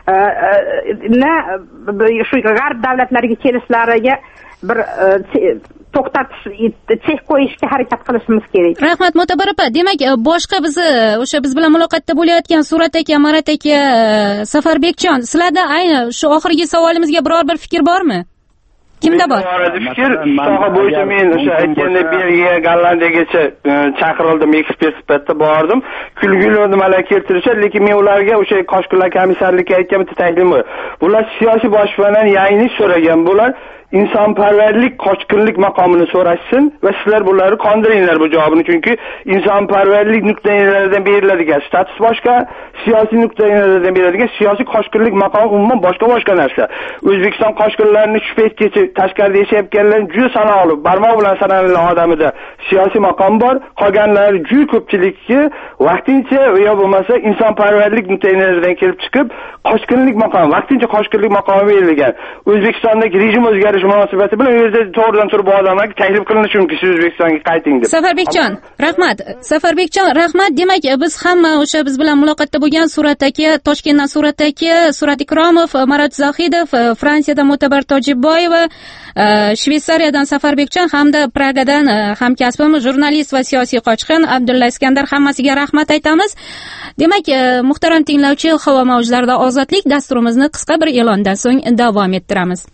shu g'arb davlatlariga kelishlariga bir to'xtatish, chek qo'yishga harakat qilishimiz kerak. Rahmat Mo'tabar opa. Demak, boshqa bizni o'sha biz bilan muloqotda bo'layotgan Surat aka, Marat aka, Safarbekjon, sizlarda ayni shu oxirgi savolimizga biror bir fikr bormi? Kimda bor? Fikr soha bo'yicha men o'sha aytgandek Belgiya, Gollandiyagacha chaqirildim, ekspert sifatida bordim. Kulgili nimalar keltirishadi, lekin men ularga o'sha Qoshqinlar komissarlikka aytgan bitta taklifim bor. Bular siyosiy boshpanani yangilik so'ragan, bular insonparvarlik, qochqinlik maqomini so'rashsin va sizlar bularni qondiringlar bu javobini, chunki insonparvarlik nuqtai nazaridan beriladigan status boshqa, siyosiy nuqtai nazaridan beriladigan siyosiy qochqinlik maqomi umuman boshqa boshqa narsa. O'zbekiston qochqinlarini shu paytgacha tashqarida yashayotganlar juda sanoqli, barmoq bilan sanaladigan odamida siyosiy maqom bor, qolganlari juda ko'pchilikka vaqtincha yo bo'lmasa insonparvarlik nuqtai nazaridan kelib chiqib qochqinlik maqomi, vaqtincha qochqinlik maqomi berilgan. O'zbekistondagi rejim o'zgarishi munosabati bilan u yerda to'g'ridan turib bu odamlarga taklif qilinishi mumkin, siz O'zbekistonga qayting deb. Safarbekjon, rahmat. Safarbekjon, rahmat. Demak, biz hamma o'sha biz bilan muloqotda bo'lgan Surat aka, Toshkentdan Surat aka, Surat Ikromov, Marat Zohidov, Fransiyadan Mo'tabar Tojiboyeva, Shveysariyadan Safarbekjon hamda Pragadan hamkasbim jurnalist va siyosiy qochqin Abdulla Iskandar, hammasiga rahmat aytamiz. Demak, muhtaram tinglovchi, havo mavjlarida ozodlik dasturimizni qisqa bir e'londan so'ng davom ettiramiz.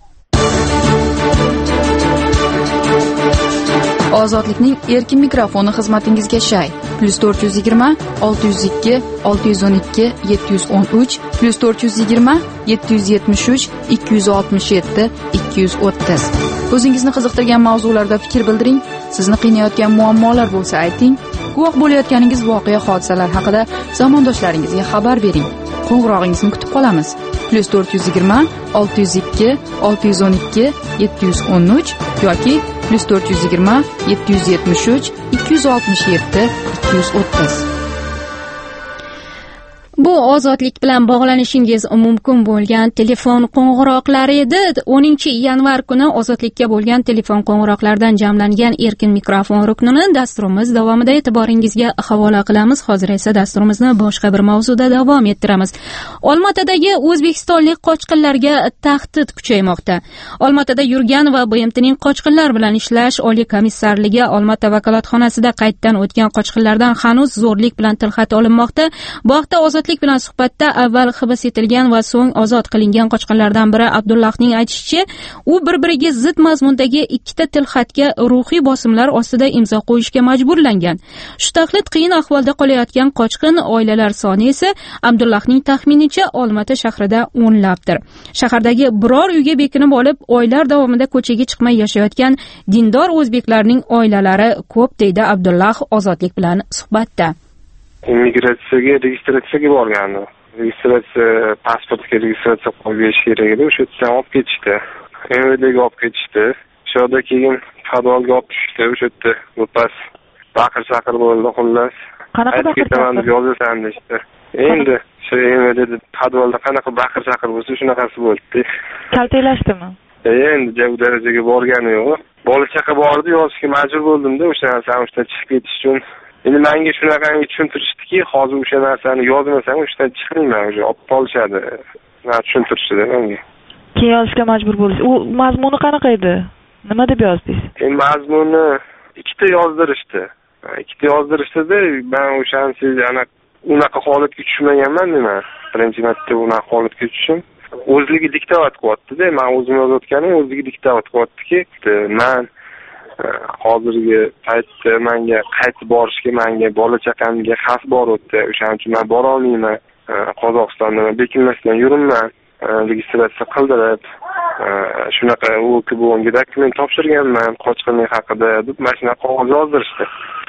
Ozodlikning erkin mikrofoni xizmatingizga shay. plus to'rt yuz yigirma olti yuz ikki olti yuz o'n ikki yetti yuz o'n uch plus to'rt yuz yigirma yetti yuz yetmish uch ikki yuz oltmish yetti ikki yuz o'ttiz. O'zingizni qiziqtirgan mavzularda fikr bildiring, sizni qiynayotgan muammolar bo'lsa ayting, guvoh bo'layotganingiz voqea hodisalar haqida zamondoshlaringizga xabar bering. Qo'ng'irog'ingizni kutib qolamiz. plus to'rt yuz yigirma olti yuz ikki olti yuz o'n ikki yetti yuz o'n uch yoki plus to'rt yuz yigirma yetti yuz yetmish uch ikki yuz oltmish yetti ikki yuz o'ttiz. Bu ozodlik bilan bog'lanishingiz mumkin bo'lgan telefon qo'ng'iroqlari edi. o'ninchi yanvar kuni ozodlikka bo'lgan telefon qo'ng'iroqlardan jamlangan erkin mikrofon ruknini dasturimiz davomida e'tiboringizga havola qilamiz. Hozir esa dasturimizni boshqa bir mavzuda davom ettiramiz. Olmaotadagi o'zbekistonlik qochqinlarga tahdid kuchaymoqda. Olmaotada yurgan va B M Tning qochqinlar bilan ishlash oliy komissarligi Olmaota vakolatxonasida qayddan o'tgan qochqinlardan hanuz zo'rlik bilan tilxat olinmoqda. Bu haqda ozod bilan suhbatda avval hibs etilgan va so'ng ozod qilingan qochqinlardan biri Abdullahning aytishicha, u bir-biriga zid mazmundagi ikkita tilxatga ruhiy bosimlar ostida imzo qo'yishga majburlangan. Shu taqlid qiyin ahvolda qolayotgan qochqin oilalar soni esa Abdullahning taxminicha Olmaota shahrida o'nlabdir. Shahardagi biror uyga bekinib olib, oylar davomida ko'chaga chiqmay yashayotgan dindor o'zbeklarning oilalari ko'p, deydi Abdullah ozodlik bilan suhbatda. Immigratsiyaga, registratsiyaga borgandim. Registratsiya, pasportga registratsiya qo'yib berish kerak edi. O'sha yerdan olib ketishdi. M V Dga olib ketishdi. Shu yerda keyin podvalga olib tushdi. O'sha yerda o'pas baqir-chaqir bo'ldi, xullas. Qanaqa baqir-chaqir deb yozasan deydi. Endi shu M V Dda podvalda qanaqa baqir-chaqir bo'lsa, shunaqasi bo'ldi. Kaltaklashdimi? Endi u darajaga borgani yo'q. Bola-chaqa bordi, yozishga majbur bo'ldim-da, o'sha narsani o'shdan chiqib ketish uchun. Endi menga shunaqangi tushuntirishdiki, hozir o'sha narsani yozmasam o'shdan chiqmayman, o'sha olib qolishadi. Mana tushuntirishdi menga. Keyin yozishga majbur bo'lish. U mazmuni qanaqa edi? Nima deb yozdingiz? Endi mazmuni ikkita yozdirishdi. Ikkita yozdirishdi-da, men o'shansiz ana unaqa holatga tushmaganman nima. Birinchi marta unaqa holatga tushdim. O'zligi diktovat qilyapti-da, men o'zim yozayotganim o'zligi diktovat qilyaptiki, men hozirgi paytda menga qaytib borishga, menga bola chaqamga xavf bor o'tdi. O'shaning uchun men bora olmayman. Qozog'istonda bekinmasdan yuribman. Registratsiya qildirib, shunaqa u klubga dokument topshirganman qochqinlik haqida deb mana shunaqa qog'oz yozdirishdi.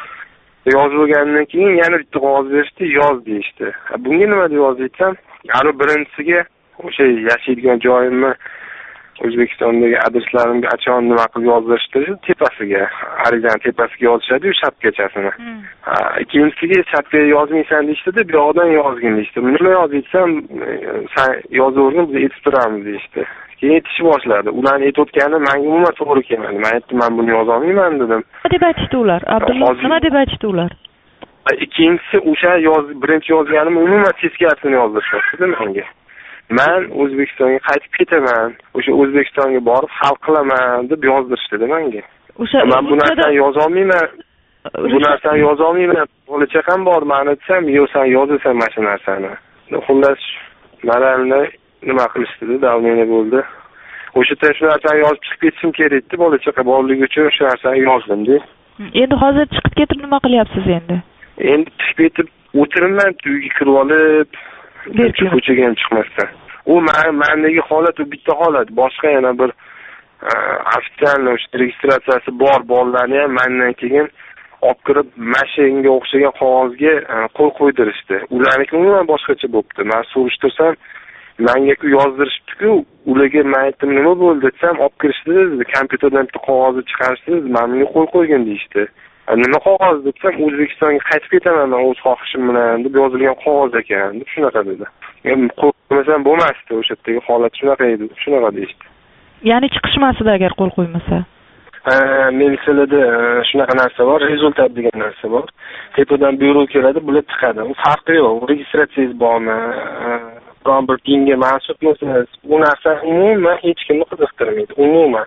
Yozib olgandan keyin yana bitta qog'oz berishdi, yoz deyishdi. Bunga nima deb yozaysam, ana birinchisiga o'sha yashaydigan joyimni O'zbekistondagi adreslarimga achon nima qilib yozdirishdi, tepasiga, arizani tepasiga yozishadi-yu, shapkachasini. Ikkinchisiga shapkaga yozmaysan deyishdi-da, bu yoqdan yozgin deyishdi. Nima yozaysam, sen yozavergin, biz aytib turamiz deyishdi. Keyin aytishni boshladi. Ularni aytayotgani menga umuman to'g'ri kelmadi. Men aytdim, men buni yoza olmayman dedim. Nima deb aytishdi ular? Abdulla, nima deb aytishdi ular? Ikkinchisi o'sha yoz birinchi yozganim umuman teskarisini yozdirishdi menga. man O'zbekistonga qaytib ketaman, o'sha O'zbekistonga borib hal qilaman deb yozdirishdi menga. O'sha men bu narsani yoza olmayman. Bu narsani yoza olmayman. Bola chaqam bor, mani desam, "Yo'q, sen yozasan mana shu narsani." Xullas, mana nima qilishdi, davomini bo'ldi. O'sha yerda shu narsani yozib chiqib ketishim kerak edi, bola chaqa borligi uchun shu narsani yozdim-da. Endi hozir chiqib ketib nima qilyapsiz endi? Endi chiqib ketib o'tiribman, uyga kirib olib, ko'chaga ham chiqmasdan. U mendagi holat u bitta holat, boshqa yana bir ofitsial registratsiyasi bor bolalarni ham mendan keyin olib kirib mashinga o'xshagan qog'ozga qo'l qo'ydirishdi. Ularniki umuman boshqacha bo'pti. Men surishtirsam, menga-ku yozdirishibdi-ku, ularga men aytdim, nima bo'ldi desam, olib kirishdi dedi, kompyuterdan bitta qog'ozni chiqarishdi, men bunga qo'l qo'ygan deyishdi. Nima qog'oz desam, O'zbekistonga qaytib ketaman men o'z xohishim bilan deb yozilgan qog'oz ekan deb shunaqa dedi. Men qo'ymasam bo'lmasdi, o'sha yerdagi holat shunaqa edi, shunaqa deyishdi. Ya'ni chiqishmasdi agar qo'l qo'ymasa. Militsiyalarda shunaqa narsa bor, rezultat degan narsa bor. Tepadan byuro keladi, bular chiqadi. U farqi yo'q. Registratsiyangiz bormi? Biron bir dinga mansubmisiz? Bu narsa umuman hech kimni qiziqtirmaydi. Umuman.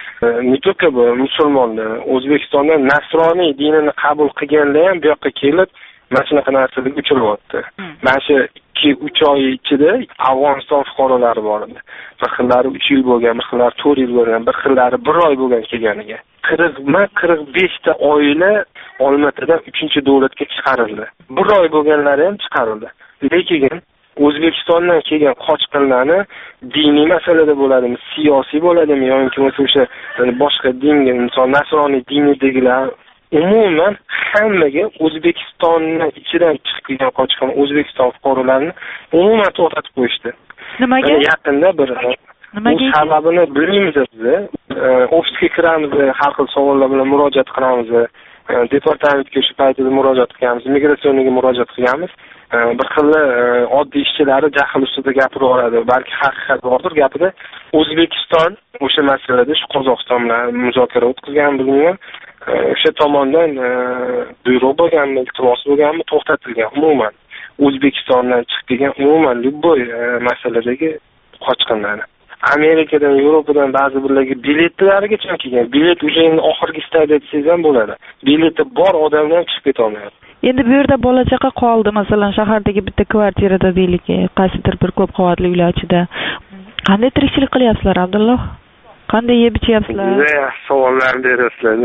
Ne только bu musulmonlar, O'zbekistonda nasroniy dinini qabul qilganlar ham bu yoqqa kelib, mana shunaqa narsalarga uchrayapti. Mana shu ikki uch oy ichida Afg'oniston fuqarolari bor edi. Bir xillari uch yil bo'lgan, bir xillari to'rt yil bo'lgan, bir xillari bir oy bo'lgan kelganiga. qirq qirq besh ta oila Olmaotadan uchinchi davlatga chiqarildi. Bir oy bo'lganlari ham chiqarildi. Lekin O'zbekistondan kelgan qochqinlarni diniy masalada bo'ladimi, siyosiy bo'ladimi yoki o'sha boshqa dinga, inson nasroniy dinidagilar umuman hammaga O'zbekistonning ichidan chiqib kelgan qochqin O'zbekiston fuqarolarini umuman to'xtatib qo'yishdi. Nimaga? Yaqinda bir Nimaga? Sababini bilmaymiz biz. Ofisga kiramiz, har xil savollar bilan murojaat qilamiz. Departamentga shu paytda murojaat qilamiz, migratsiyaga murojaat qilamiz. Bir xil oddiy ishchilari jahl ustida gapiraveradi. Balki haqiqat bordir gapida. O'zbekiston o'sha masalada shu Qozog'iston bilan muzokara o'tkazgan bilmayman. O'sha tomondan buyruq bo'lganmi, iltimos bo'lganmi to'xtatilgan umuman. O'zbekistondan chiqib kelgan umuman любой masaladagi qochqinlarni. Amerikadan, Yevropadan ba'zi birlarga biletlarigacha kelgan. Bilet o'sha endi oxirgi stadiyada desangiz ham bo'ladi. Bileti bor odamlar chiqib keta olmayapti. Endi bu yerda bola chaqa qoldi, masalan, shahardagi bitta kvartirada deylik, qaysidir bir ko'p qavatli uylar ichida. Qanday tirikchilik qilyapsizlar, Abdulloh? Qanday yeb ichyapsizlar? Juda savollar berasizlar.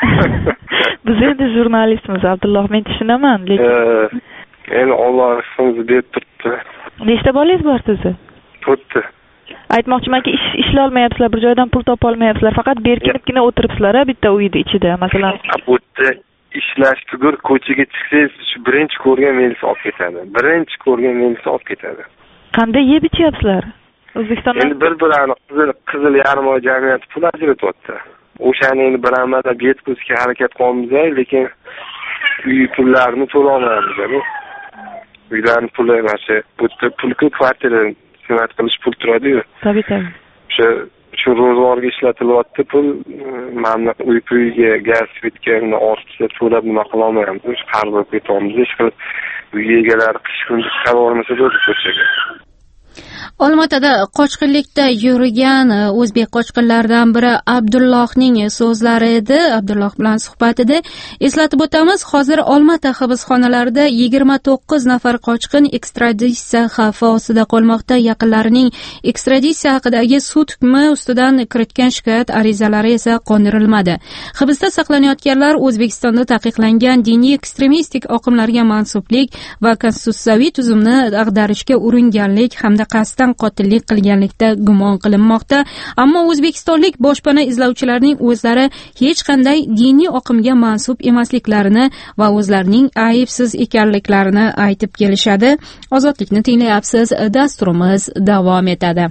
Biz endi jurnalistmiz, Abdulloh, men tushunaman, lekin endi Alloh rizqingizni berib turibdi. Nechta bolangiz bor sizni? to'rtta. Aytmoqchimanki, ish ishlay olmayapsizlar, bir joydan pul topa olmayapsizlar, faqat berkinibgina o'tiribsizlar, bitta uyda ichida, masalan. Bu yerda ishlash tugur, ko'chaga chiqsangiz, shu birinchi ko'rgan menisi olib ketadi. Birinchi ko'rgan menisi olib ketadi. Qanday yeb ichyapsizlar? O'zbekistonda endi bir-birani qizil qizil yarim oy jamiyati pul ajratyapti. O'shani endi biramada yetkazishga harakat qilamiz, lekin uy pullarini to'la olmaymiz. Uylarni puli emas, bu pulku kvartira xizmat qilish pul turadi-yu. Tabii, tabii. O'sha shu ro'zg'orga ishlatilyapti pul, mana uy puyiga, gaz, svetga ortiqcha to'lab nima qila olmaymiz. Qarz olib ketamiz, hech qilib uy egalari qish kuni chiqib olmasa bo'ldi ko'chaga. Olmaotada qochqinlikda yurgan o'zbek qochqinlaridan biri Abdullohning so'zlari edi. Abdulloh bilan suhbatida eslatib o'tamiz, hozir Olmaota hibsxonalarida yigirma to'qqiz nafar qochqin ekstraditsiya xavfi ostida qolmoqda. Yaqinlarining ekstraditsiya haqidagi sud hukmi ustidan kiritgan shikoyat arizalari esa qondirilmadi. Hibsda saqlanayotganlar O'zbekistonda taqiqlangan diniy ekstremistik oqimlarga mansublik va konstitutsiyaviy tuzumni ag'darishga uringanlik hamda qasddan qotillik qilganlikda gumon qilinmoqda. Ammo o'zbekistonlik boshpana izlovchilarning o'zlari hech qanday diniy oqimga mansub emasliklarini va o'zlarining aybsiz ekanliklarini aytib kelishadi. Ozodlikni tinglayapsiz, dasturimiz davom etadi.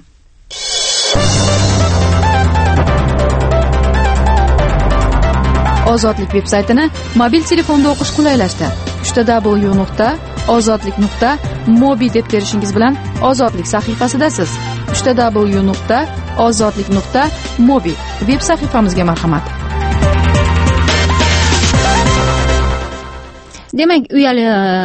Ozodlik veb-saytini mobil telefonda o'qish qulaylashdi. uch w nuqta ozodlik nuqta mobi deb terishingiz bilan Ozodlik sahifasidasiz. uch w nuqta ozodlik nuqta mobi veb sahifamizga marhamat. demak uyali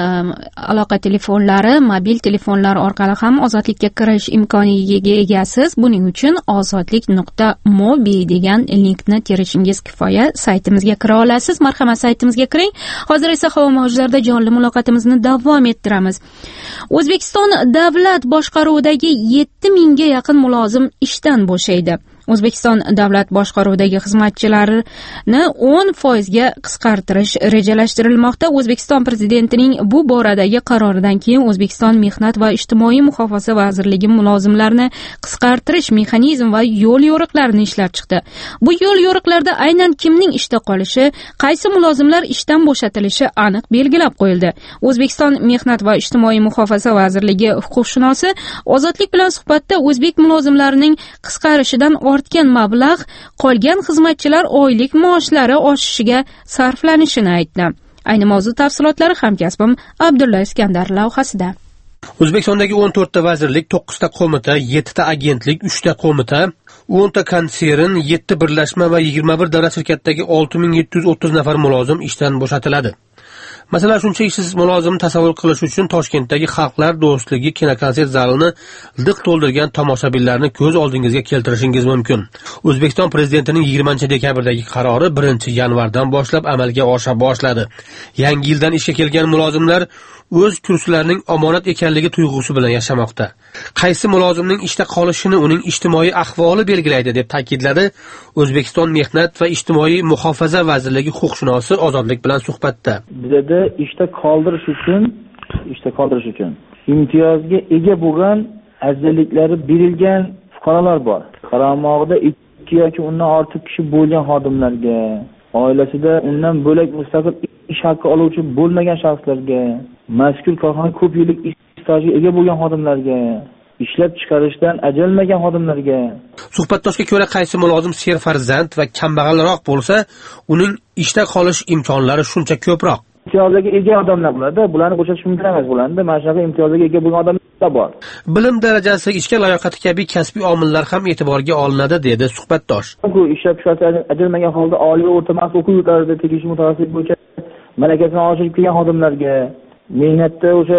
aloqa telefonlari, mobil telefonlar orqali ham ozodlikka kirish imkoniga egasiz. Buning uchun ozodlik nuqta mobi degan linkni terishingiz kifoya. Saytimizga kira olasiz. Marhamat, saytimizga kiring. Hozir esa havo mavjlarida jonli muloqotimizni davom ettiramiz. O'zbekiston davlat boshqaruvidagi yetti mingga yaqin mulozim ishdan bo'shaydi. O'zbekiston davlat boshqaruvidagi xizmatchilarni o'n foizga qisqartirish rejalashtirilmoqda. O'zbekiston prezidentining bu boradagi qaroridan keyin O'zbekiston Mehnat va ijtimoiy muhofaza vazirligi mulozimlarni qisqartirish mexanizm va yo'l yo'riqlarini ishlab chiqdi. Bu yo'l yo'riqlarda aynan kimning ishda qolishi, qaysi mulozimlar ishdan bo'shatilishi aniq belgilab qo'yildi. O'zbekiston Mehnat va ijtimoiy muhofaza vazirligi huquqshunosi Ozodlik bilan suhbatda o'zbek mulozimlarining qisqarishidan ortgan mablag' qolgan xizmatchilar oylik maoshlari oshishiga sarflanishini aytdi. Ayni mavzu tafsilotlari hamkasbim Abdulla Iskandar lavhasida. O'zbekistondagi o'n to'rtta vazirlik, to'qqizta qo'mita, yettita agentlik, uchta qo'mita, o'nta konsern, yetti birlashma va yigirma bir davlat shirkatidagi olti ming yetti yuz o'ttiz nafar mulozim ishdan bo'shatiladi. Masalan, shuncha ishsiz mulozimni tasavvur qilish uchun Toshkentdagi Xalqlar do'stligi kinokonsert zalini liq to'ldirgan tomoshabinlarni ko'z oldingizga keltirishingiz mumkin. O'zbekiston prezidentining yigirmanchi dekabrdagi qarori birinchi yanvardan boshlab amalga osha boshladi. Yangi yildan ishga kelgan mulozimlar o'z kurslarining omonat ekanligi tuyg'usi bilan yashamoqda. Qaysi mulozimning ishda qolishini uning ijtimoiy ahvoli belgilaydi deb ta'kidladi O'zbekiston Mehnat va ijtimoiy muhofaza vazirligi huquqshunosi Ozodlik bilan suhbatda. Bizda ishda qoldirish uchun, ishda qoldirish uchun imtiyozga ega bo'lgan afzalliklari berilgan fuqarolar bor. Qaramog'ida ikki yoki undan ortiq kishi bo'lgan xodimlarga, oilasida undan bo'lak mustaqil ish haqqi oluvchi bo'lmagan shaxslarga, mazkur korxona ko'p yillik ish stajiga ega bo'lgan xodimlarga, ishlab chiqarishdan ajalmagan xodimlarga. Suhbatdoshga ko'ra qaysi mulozim serfarzand va kambag'alroq bo'lsa, uning ishda qolish imkonlari shuncha ko'proq. Imtiyozga ega odamlar bo'ladi, bularni bo'shatish mumkin emas bo'ladi. Mana shunaqa imtiyozga ega bo'lgan odamlar bor. Bilim darajasi, ishga layoqati kabi kasbiy omillar ham e'tiborga olinadi, dedi suhbatdosh. Bu ishlab chiqarishdan ajalmagan holda oliy o'rta maxsus o'quv yurtlarida tegishli mutaxassis bo'yicha malakasini oshirib kelgan xodimlarga, mehnatda o'sha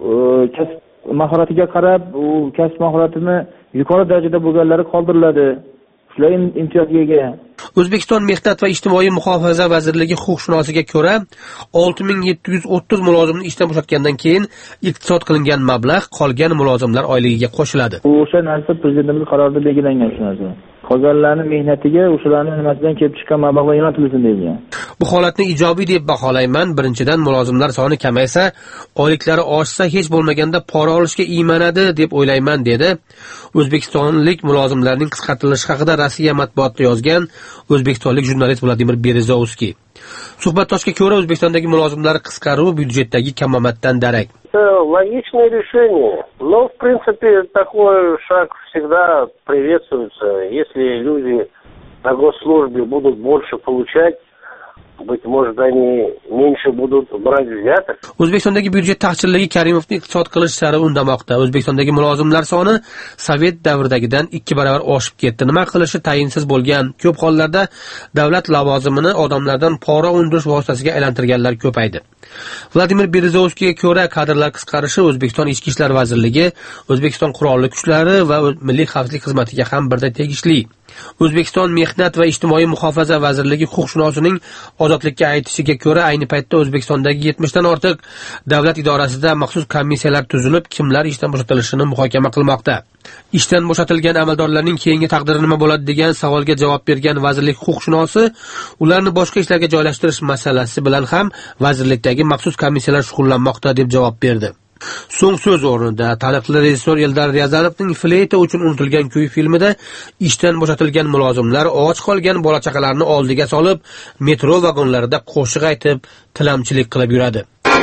kasb mahoratiga qarab, u kasb mahoratini yuqori darajada bo'lganlari qoldiriladi. Shular imtiyozga ega. O'zbekiston Mehnat va ijtimoiy muhofaza vazirligi huquqshunosiga ko'ra, olti ming yetti yuz o'ttiz mulozimni ishdan bo'shatgandan keyin iqtisod qilingan mablag' qolgan mulozimlar oyligiga qo'shiladi. O'sha narsa prezidentimiz qarorida belgilangan shu narsa. Qolganlarning mehnatiga o'shalarning nimasidan kelib chiqqan mablag'lar yo'naltirilsin deyilgan. Bu holatni ijobiy deb baholayman. Birinchidan, mulozimlar soni kamaysa, oyliklari oshsa, hech bo'lmaganda pora olishga iymanadi deb o'ylayman, dedi o'zbekistonlik mulozimlarning qisqartirilishi haqida Rossiya matbuotida yozgan o'zbekistonlik jurnalist Vladimir Berezovskiy. Suhbatdoshga ko'ra, O'zbekistondagi mulozimlar qisqaruvi byudjetdagi kamomatdan darak. Это логичное решение, но в принципе такой шаг всегда приветствуется, если люди на госслужбе будут больше получать. Быть может, они меньше будут брать взяток. O'zbekistondagi byudjet taqchilligi Karimovning iqtisod qilish sari undamoqda. O'zbekistondagi mulozimlar soni Sovet davridagidan ikki baravar oshib ketdi. Nima qilishi tayinsiz bo'lgan. Ko'p hollarda davlat lavozimini odamlardan pora undirish vositasiga aylantirganlar ko'paydi. Vladimir Berezovskiyga ko'ra, kadrlar qisqarishi O'zbekiston Ichki ishlar vazirligi, O'zbekiston qurolli kuchlari va milliy xavfsizlik xizmatiga ham birda tegishli. O'zbekiston Mehnat va ijtimoiy muhofaza vazirligi huquqshunosining Ozodlikka aytishiga ko'ra, ayni paytda O'zbekistondagi yetmishdan ortiq davlat idorasida maxsus komissiyalar tuzilib, kimlar ishdan bo'shatilishini muhokama qilmoqda. Ishdan bo'shatilgan amaldorlarning keyingi taqdiri nima bo'ladi degan savolga javob bergan vazirlik huquqshunosi, ularni boshqa ishlarga joylashtirish masalasi bilan ham vazirlikdagi maxsus komissiyalar shug'ullanmoqda deb javob berdi. So'ng so'z o'rnida taniqli rejissor Eldar Riyazanovning Fleyta uchun unutilgan kuy filmida ishdan bo'shatilgan mulozimlar och qolgan bola-chaqalarni oldiga solib, metro vagonlarida qo'shiq aytib, tilamchilik qilib yuradi.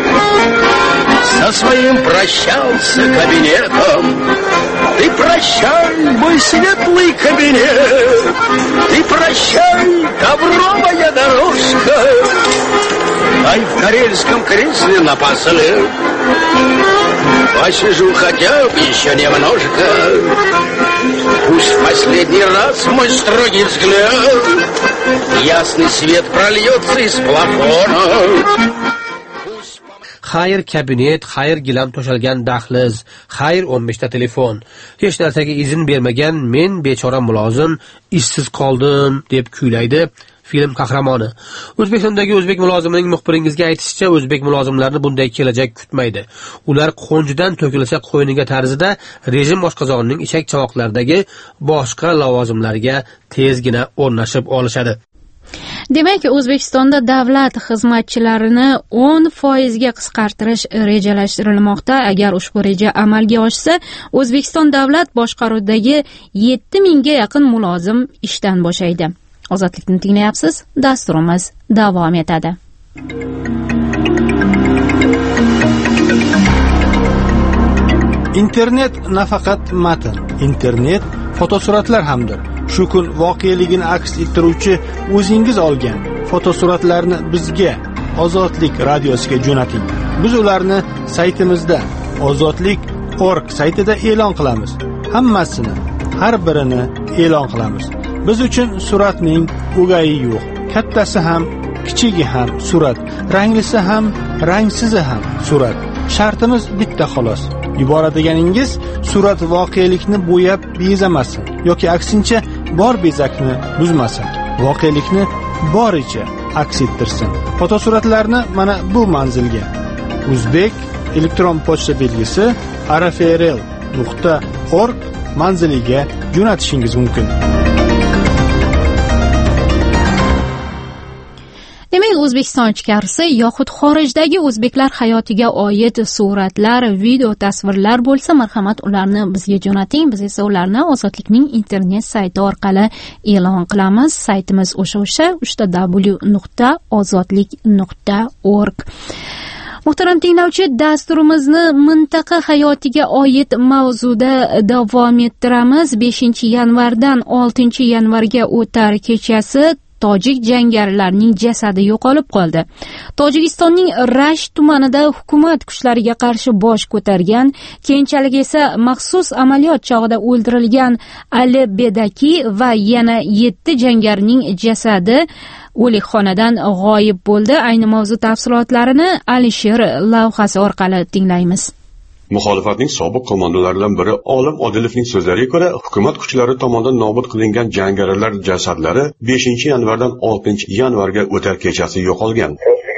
Со своим прощался кабинетом. Ты прощай, мой светлый кабинет. Ты прощай, ковровая дорожка. Ай, в карельском кресле напослед посижу хотя бы еще немножко. Пусть в последний раз мой строгий взгляд ясный свет прольется из плафона. xayr kabinet, xayr gilam to'shalgan dahliz, xayr o'n beshta telefon. Hech narsaga izn bermagan men bechora mulozim ishsiz qoldim deb kuylaydi film qahramoni. O'zbekistondagi o'zbek mulozimining muxbiringizga aytishicha, o'zbek mulozimlarni bunday kelajak kutmaydi. Ular qo'njidan to'kilsa qo'yniga tarzida rejim oshqozonining ichak chavoqlaridagi boshqa lavozimlarga tezgina o'rnashib olishadi. Demak, O'zbekistonda davlat xizmatchilarini o'n foizga qisqartirish rejalashtirilmoqda. Agar ushbu reja amalga oshsa, O'zbekiston davlat boshqaruvidagi yetti mingga yaqin mulozim ishdan bo'shaydi. Ozodlikni tinglayapsiz. Dasturimiz davom etadi. Internet nafaqat matn, internet fotosuratlar hamdir. Shu kun voqeligini aks ettiruvchi o'zingiz olgan fotosuratlarni bizga Ozodlik radiosiga jo'nating. Biz ularni saytimizda ozodlik nuqta org saytida e'lon qilamiz. Hammasini, har birini e'lon qilamiz. Biz uchun suratning o'gayi yo'q. Kattasi ham, kichigi ham surat, ranglisi ham, rangsizi ham surat. Shartimiz bitta xolos. Yuboradiganingiz surat voqelikni bo'yab bezamasin yoki aksincha bor bezakni buzmasin. Voqelikni boricha aks ettirsin. Fotosuratlarni mana bu manzilga O'zbek elektron pochta belgisi arafrl nuqta org manziliga jo'natishingiz mumkin. Demak, O'zbekiston ichkarisi yoxud xorijdagi o'zbeklar hayotiga oid suratlar, video tasvirlar bo'lsa, marhamat ularni bizga jo'nating. Biz esa ularni Ozodlikning internet sayti orqali e'lon qilamiz. Saytimiz o'sha-o'sha uch w nuqta ozodlik nuqta org. Muhtaram tinglovchi, dasturimizni mintaqa hayotiga oid mavzuda davom ettiramiz. beshinchi yanvardan oltinchi yanvarga o'tar kechasi tojik jangarilarning jasadi yo'qolib qoldi. Tojikistonning Rasht tumanida hukumat kuchlariga qarshi bosh ko'targan, keyinchalik esa maxsus amaliyot chog'ida o'ldirilgan Ali Bedaki va yana yetti jangarining jasadi o'likxonadan g'oyib bo'ldi. Ayni mavzu tafsilotlarini Alisher lavhasi orqali tinglaymiz. Muxolifatning sobiq qo'mondonlaridan biri Olim Odilovning so'zlariga ko'ra, hukumat kuchlari tomonidan nobud qilingan jangarilar jasadlari beshinchi yanvardan oltinchi yanvarga o'tar kechasi yo'qolgan.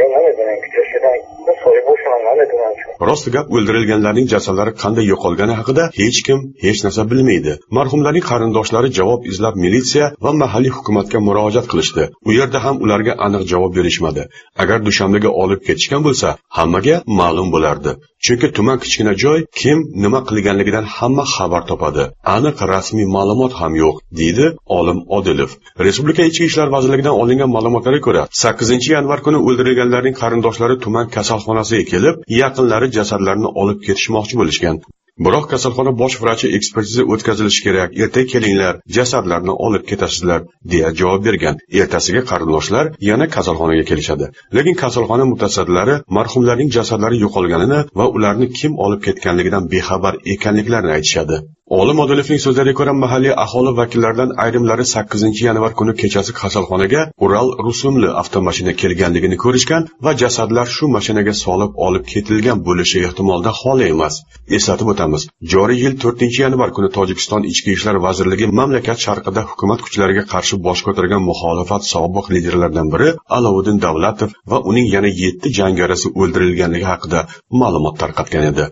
Rost gap, o'ldirilganlarning jasadlari qanday yo'qolgani haqida hech kim hech narsa bilmaydi. Marhumlarning qarindoshlari javob izlab militsiya va mahalliy hukumatga murojaat qilishdi. U yerda ham ularga aniq javob berishmadi. Agar Dushanbaga olib ketishgan bo'lsa, hammaga ma'lum bo'lardi. Chunki tuman kichkina joy, kim nima qilganligidan hamma xabar topadi. Aniq rasmiy ma'lumot ham yo'q, deydi Olim Odilov. Respublika Ichki ishlar vazirligidan olingan ma'lumotlarga ko'ra, sakkizinchi yanvar kuni o'ldirilganlarning qarindoshlari tuman kasalxonasiga kelib, yaqinlari jasadlarni olib ketishmoqchi bo'lishgan. Biroq kasalxona bosh vrachi ekspertiza o'tkazilishi kerak, ertaga kelinglar, jasadlarni olib ketasizlar, deya javob bergan. Ertasiga qarindoshlar yana kasalxonaga kelishadi. Lekin kasalxona mutasaddilari marhumlarning jasadlari yo'qolganini va ularni kim olib ketganligidan bexabar ekanliklarini aytishadi. Olim Odilovning so'zlariga ko'ra, mahalliy aholi vakillaridan ayrimlari sakkizinchi yanvar kuni kechasi kasalxonaga Ural rusumli avtomashina kelganligini ko'rishgan va jasadlar shu mashinaga solib olib ketilgan bo'lishi ehtimoldan xoli emas. Eslatib o'tamiz, joriy yil to'rtinchi yanvar kuni Tojikiston Ichki ishlar vazirligi mamlakat sharqida hukumat kuchlariga qarshi bosh ko'targan muxolifat sobiq liderlaridan biri Alovuddin Davlatov va uning yana yetti jangarisi o'ldirilganligi haqida ma'lumot tarqatgan edi.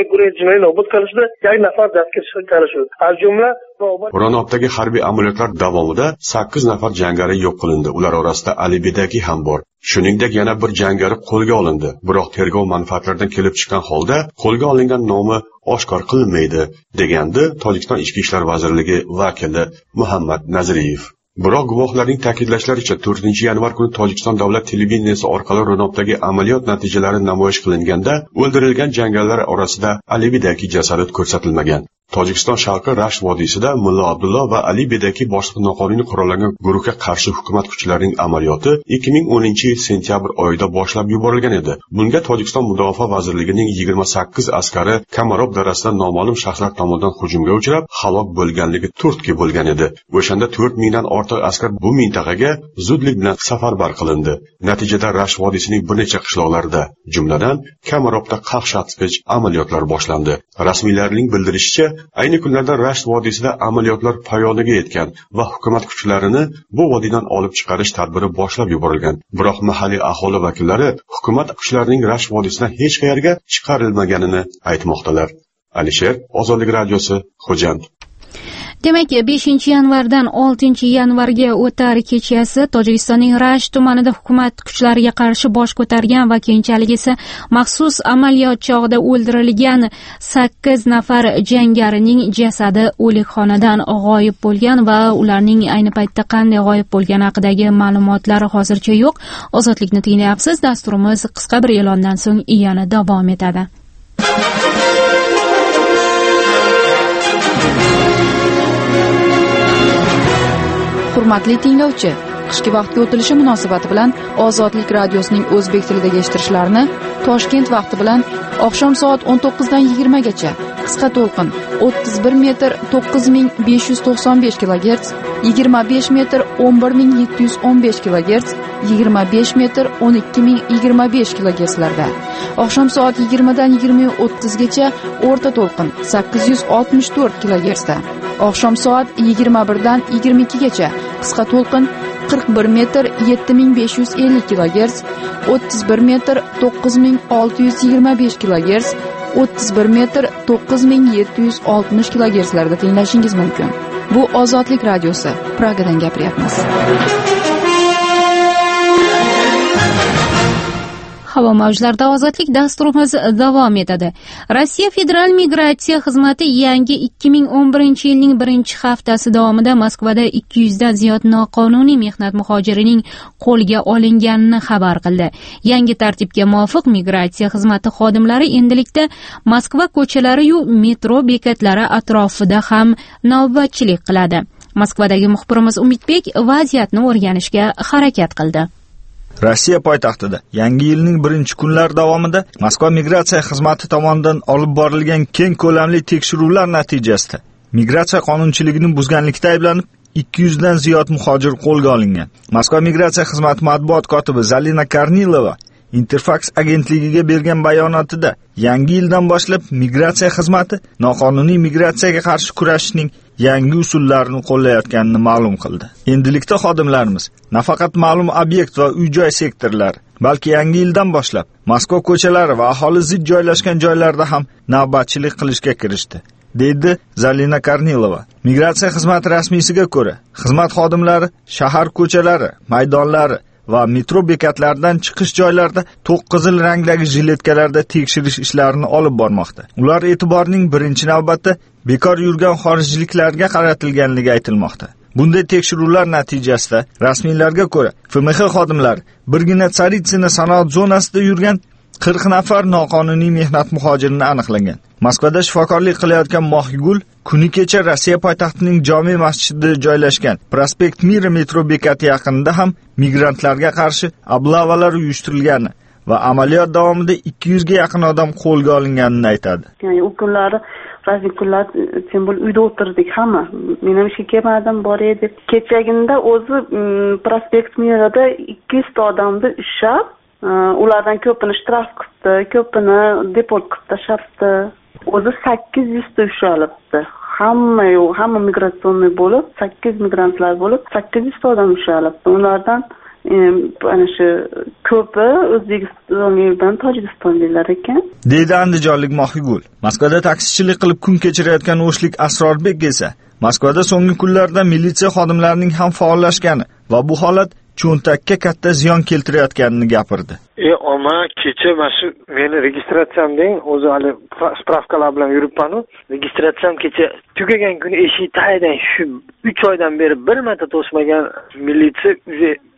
Ronobdagi harbiy amaliyotlar davomida sakkiz nafar jangari yo'q qilindi. Ular orasida Ali Bedaki ham bor. Shuningdek, yana bir jangari qo'lga olindi. Biroq tergov manfaatlaridan kelib chiqqan holda qo'lga olingan nomi oshkor qilinmaydi, degandi Tojikiston Ichki ishlar vazirligi vakili Muhammad Naziriyev. Biroq guvohlarning ta'kidlashlaricha, to'rtinchi yanvar kuni Tojikiston davlat televideniyasi orqali Ronobdagi amaliyot natijalari namoyish qilinganda, o'ldirilgan jangarilar orasida Ali Bedaki jasadi ko'rsatilmagan. Tojikiston sharqi Rasht vodiysida Mulla Abdulloh va Ali Bedaki boshliq noqonuniy qurollangan guruhga qarshi hukumat kuchlarining amaliyoti ikki ming o'ninchi yil sentyabr oyida boshlab yuborilgan edi. Bunga Tojikiston Mudofaa vazirligining yigirma sakkiz askari Kamarob darasidan noma'lum shaxslar tomonidan hujumga uchrab, halok bo'lganligi turtki bo'lgan edi. O'shanda to'rt mingdan ortiq askar bu mintaqaga zudlik bilan safarbar qilindi. Natijada Rasht vodiysining bir necha qishloqlarida, jumladan Kamarobda qaqshatqich amaliyotlar boshlandi. Rasmiylarning bildirishicha, ayni kunlarda Rasht vodiysida amaliyotlar poyoniga yetgan va hukumat kuchlarini bu vodiydan olib chiqarish tadbiri boshlab yuborilgan. Biroq mahalliy aholi vakillari hukumat kuchlarining Rasht vodiysidan hech qayerga chiqarilmaganini aytmoqdalar. Alisher, Ozodlik radiosi, Xo'jand. Demak, beshinchi yanvardan oltinchi yanvarga o'tar kechasi Tojikistonning Rasht tumanida hukumat kuchlariga qarshi bosh ko'targan va keyinchalik esa maxsus amaliyot chog'ida o'ldirilgan sakkiz nafar jangarining jasadi o'likxonadan g'oyib bo'lgan va ularning ayni paytda qanday g'oyib bo'lgani haqidagi ma'lumotlar hozircha yo'q. Ozodlikni tinglayapsiz. Dasturimiz qisqa bir e'londan so'ng yana davom etadi. Hurmatli tinglovchi, qishki vaqtga o'tilishi munosabati bilan Ozodlik radiosining o'zbek tilidagi eshittirishlarini Toshkent vaqti bilan oqshom soat o'n to'qqizdan yigirmagacha qisqa to'lqin o'ttiz bir metr to'qqiz ming besh yuz to'qson besh kilogerts, yigirma besh metr o'n bir ming yetti yuz o'n besh kilogerts, yigirma besh metr o'n ikki ming yigirma besh kilogertslarda, oqshom soat yigirmadan yigirma o'ttizgacha o'rta to'lqin sakkiz yuz oltmish to'rt kilogertsda, oqshom soat yigirma birdan yigirma ikkigacha qisqa to'lqin qirq bir metr yetti ming besh yuz ellik kilogerts, o'ttiz bir metr to'qqiz ming olti yuz yigirma besh kilogerts, o'ttiz bir metr to'qqiz ming yetti yuz oltmish kilogertslarda tinglashingiz mumkin. Bu Ozodlik radiosi, Pragadan gapiryapmiz. Havo mavjlarida ozodlik dasturimiz davom etadi. Rossiya Federal migratsiya xizmati yangi ikki ming o'n birinchi yilning birinchi haftasi davomida Moskvada ikki yuzdan ziyod noqonuniy mehnat muhojirining qo'lga olinganini xabar qildi. Yangi tartibga muvofiq migratsiya xizmati xodimlari endilikda Moskva ko'chalari yu metro bekatlari atrofida ham navbatchilik qiladi. Moskvadagi muxbirimiz Umidbek vaziyatni o'rganishga harakat qildi. Rossiya poytaxtida yangi yilning birinchi kunlari davomida Moskva migratsiya xizmati tomonidan olib borilgan keng ko'lamli tekshiruvlar natijasida migratsiya qonunchiligini buzganlikda ayblanib ikki yuzdan ziyod muhojir qo'lga olingan. Moskva migratsiya xizmati matbuot kotibi Zalina Karnilova Interfax agentligiga bergan bayonotida yangi yildan boshlab migratsiya xizmati noqonuniy migratsiyaga qarshi kurashishning yangi usullarini qo'llayotganini ma'lum qildi. Endilikda xodimlarimiz nafaqat ma'lum obyekt va uy-joy sektorlari, balki yangi yildan boshlab Moskva ko'chalari va aholi zid joylashgan joylarda ham navbatchilik qilishga kirishdi, deydi Zalina Karnilova. Migratsiya xizmati rasmiysiga ko'ra, xizmat xodimlari shahar ko'chalari, maydonlari va metro bekatlaridan chiqish joylarida to'q qizil rangdagi jiletkalarda tekshirish ishlarini olib bormoqda. Ular e'tiborning birinchi navbatda bekor yurgan xorijliklarga qaratilganligi aytilmoqda. Bunday tekshiruvlar natijasida rasmiylarga ko'ra, F M X xodimlari birgina Tsaritsina sanoat zonasida yurgan qirq nafar noqonuniy mehnat muhojirini aniqlagan. Moskvada shifokorlik qilayotgan Mohigul kuni kecha Rossiya poytaxtining Jome masjidida joylashgan Prospekt Mira metro bekati yaqinida ham migrantlarga qarshi oblavalar uyushtirilgani va amaliyot davomida ikki yuzga yaqin odam qo'lga olinganini aytadi. Ya'ni u kunlari rasmiy kunlar simbol uyda o'tirdik hamma. Men ham ishga kelmadim, bor edi. Kechaginda o'zi Prospekt Mirada ikki yuzta odamni ushlab, ulardan ko'pini shtraf qildi, ko'pini deport qilib tashlabdi. O'zi sakkiz yuzta ushlabdi. Hamma yo'q, hamma migratsionniy bo'lib, sakkiz migrantlar bo'lib, sakkiz yuzta odam ushlabdi. Ulardan ana shu ko'pi O'zbekistondan Tojikistonliklar ekan. Deydi andijonlik Mohigul. Moskvada taksichilik qilib kun kechirayotgan o'shlik Asrorbek esa Moskvada so'nggi kunlarda militsiya xodimlarining ham faollashgani va bu holat cho'ntakka katta ziyon keltirayotganini gapirdi. E, oma kecha mana shu meni registratsiyamding o'zi hali spravkalar bilan yuribman-ku. Registratsiyam kecha tugagan kuni eshik tagidan shu uch oydan beri bir marta to'smagan militsiya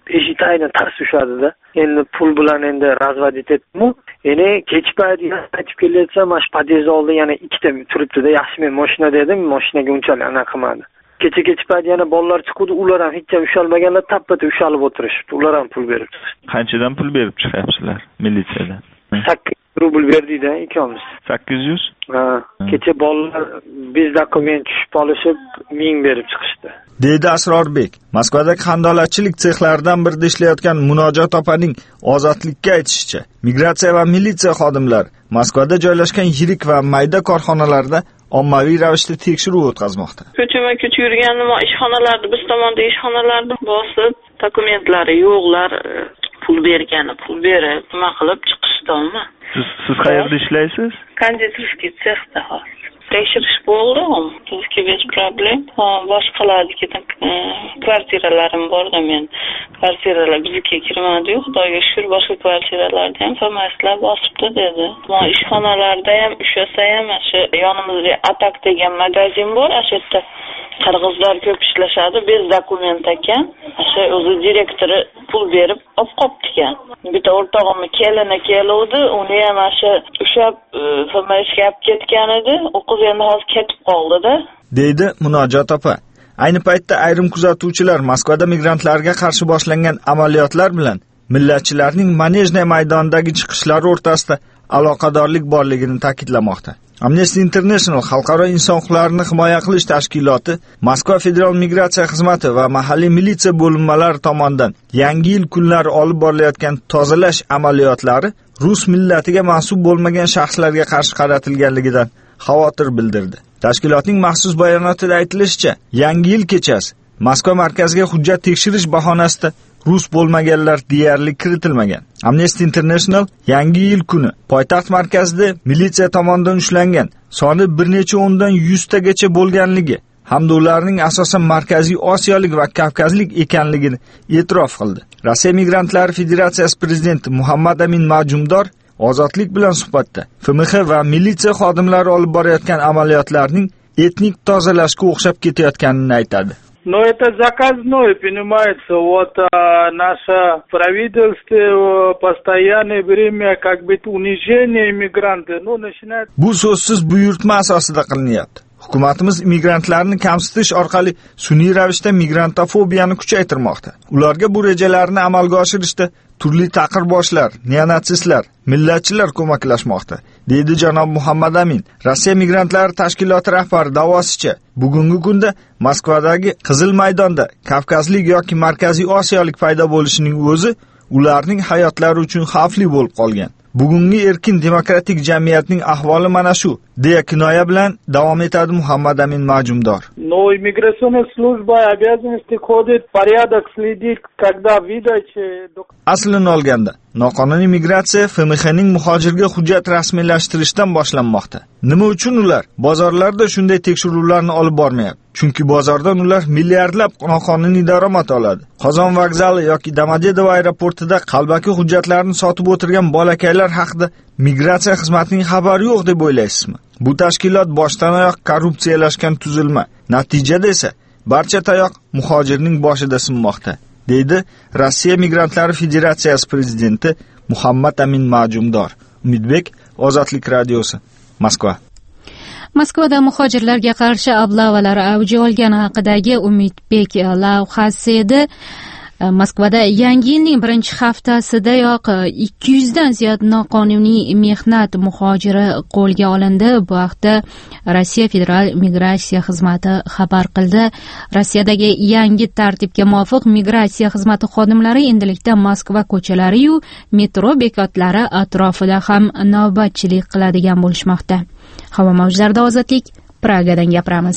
beshi tayini tars tushadida. Endi pul bilan endi razvodit etdim. Endi kech payt qaytib kelyapsam, mana shu pod'ezd oldida yana ikkita turibdi-da. Yaxshi men mashina dedim, mashinaga unchalik anaqa qilmadi. Kecha kech payt yana bolalar chiqdi, ular ham hech ham ushalmaganlar, tappata ushalib o'tirishibdi. Ular ham pul berib chiqdi. Qanchadan pul berib chiqyapsizlar militsiyadan? sakkiz rubl berdik-da ikkalamiz. sakkiz yuz? Ha, kecha bolalar biz dokument tushib olishib ming berib chiqishdi. Deydi Asrorbek. Moskvadagi qandolatchilik sexlaridan birida ishlayotgan Munojot opaning Ozodlikka aytishicha, migratsiya va militsiya xodimlari Moskvada joylashgan yirik va mayda korxonalarda ommaviy ravishda tekshiruv o'tkazmoqda. Ko'chama-ko'ch yurgandim, ishxonalarda biz tomonda ishxonalarni bosib, dokumentlari yo'qlar, pul bergani pul berib, nima qilib chiqishdimi? Siz siz qayerda ishlaysiz? Konditerskiy sexda hozir. Tekshirish bo'ldi, bizga hech problem. Boshqalarniki kvartiralarim borda, men kvartiralar bizga kirmadi-yu, Xudoga shukr, boshqa kvartiralarda ham farmasiylar bosibdi dedi. Men ishxonalarda ham ushlasa ham shu yonimizda Atak degan magazin bor, o'sha yerda qirg'izlar ko'p ishlashadi, bez dokument ekan. O'sha o'zi direktori pul berib olib qoptigan. Bitta o'rtog'imni kelini keluvdi, uni ham o'sha ushlab farmasiyga olib ketgan edi. U qiz endi hozir ketib qoldi-da. Deydi Munojot opa. Ayni paytda ayrim kuzatuvchilar Moskvada migrantlarga qarshi boshlangan amaliyotlar bilan millatchilarning Manejniy maydonidagi chiqishlari o'rtasida aloqadorlik borligini ta'kidlamoqda. Amnesty International xalqaro inson huquqlarini himoya qilish tashkiloti Moskva federal migratsiya xizmati va mahalliy militsiya bo'linmalari tomonidan yangi yil kunlari olib borilayotgan tozalash amaliyotlari rus millatiga mansub bo'lmagan shaxslarga qarshi qaratilganligidan xavotir bildirdi. Tashkilotning maxsus bayonotida aytilishicha, yangi yil kechasi Moskva markaziga hujjat tekshirish bahonasida rus bo'lmaganlar deyarli kiritilmagan. Amnesty International yangi yil kuni poytaxt markazida militsiya tomonidan ushlangan soni bir necha o'ndan yuztagacha bo'lganligi hamda ularning asosan Markaziy Osiyolik va Kavkazlik ekanligini e'tirof qildi. Rossiya Migrantlari Federatsiyasi prezidenti Muhammad Amin Majumdor Ozodlik bilan suhbatda F M X va militsiya xodimlari olib borayotgan amaliyotlarning etnik tozalashga o'xshab ketayotganini aytadi. Но это заказное, понимаете, вот а, наше правительство постоянное время как бы унижение иммигрантов, ну, начинает... Bu so'zsiz buyurtma asosida qilinyapti. Hukumatimiz immigrantlarni kamsitish orqali sun'iy ravishda migrantofobiyani kuchaytirmoqda. Ularga bu rejalarni amalga oshirishda turli taqirboshlar, neonatsistlar, millatchilar ko'maklashmoqda, deydi janob Muhammad Amin. Rossiya migrantlari tashkiloti rahbari davosicha, bugungi kunda Moskvadagi Qizil maydonda Kavkazlik yoki Markaziy Osiyolik paydo bo'lishining o'zi ularning hayotlari uchun xavfli bo'lib qolgan. Bugungi erkin demokratik jamiyatning ahvoli mana shu, deya kinoya bilan davom etadi Muhammad Amin Majumdor. Но иммиграционная служба обязанности ходит порядок следить, когда выдача... Aslini olganda, noqonuniy migratsiya F M X'ning muhojirga hujjat rasmiylashtirishdan boshlanmoqda. Nima uchun ular bozorlarda shunday tekshiruvlarni olib bormayapti? Chunki bozordan ular milliardlab noqonuniy daromad oladi. Qozon vokzali yoki Domodedovo aeroportida qalbaki hujjatlarni sotib o'tirgan bolakaylar haqida migratsiya xizmatining xabari yo'q deb o'ylaysizmi? Bu tashkilot boshdan oyoq korrupsiyalashgan tuzilma. Natijada esa barcha tayoq muhojirning boshida sinmoqda, deydi Rossiya Migrantlari Federatsiyasi prezidenti Muhammad Amin Majumdor. Umidbek, Ozodlik radiosi, Moskva. Moskvada muhojirlarga qarshi ablavalar avj olgani haqidagi Umidbek lavhasi edi. Moskvada yangi yilning birinchi haftasidayoq ikki yuzdan ziyod noqonuniy mehnat muhojiri qo'lga olindi. Bu haqda Rossiya Federal migratsiya xizmati xabar qildi. Rossiyadagi yangi tartibga muvofiq migratsiya xizmati xodimlari endilikda Moskva ko'chalari-yu metro bekatlari atrofida ham navbatchilik qiladigan bo'lishmoqda. Havo mavjlarida ozodlik, Pragadan gapiramiz.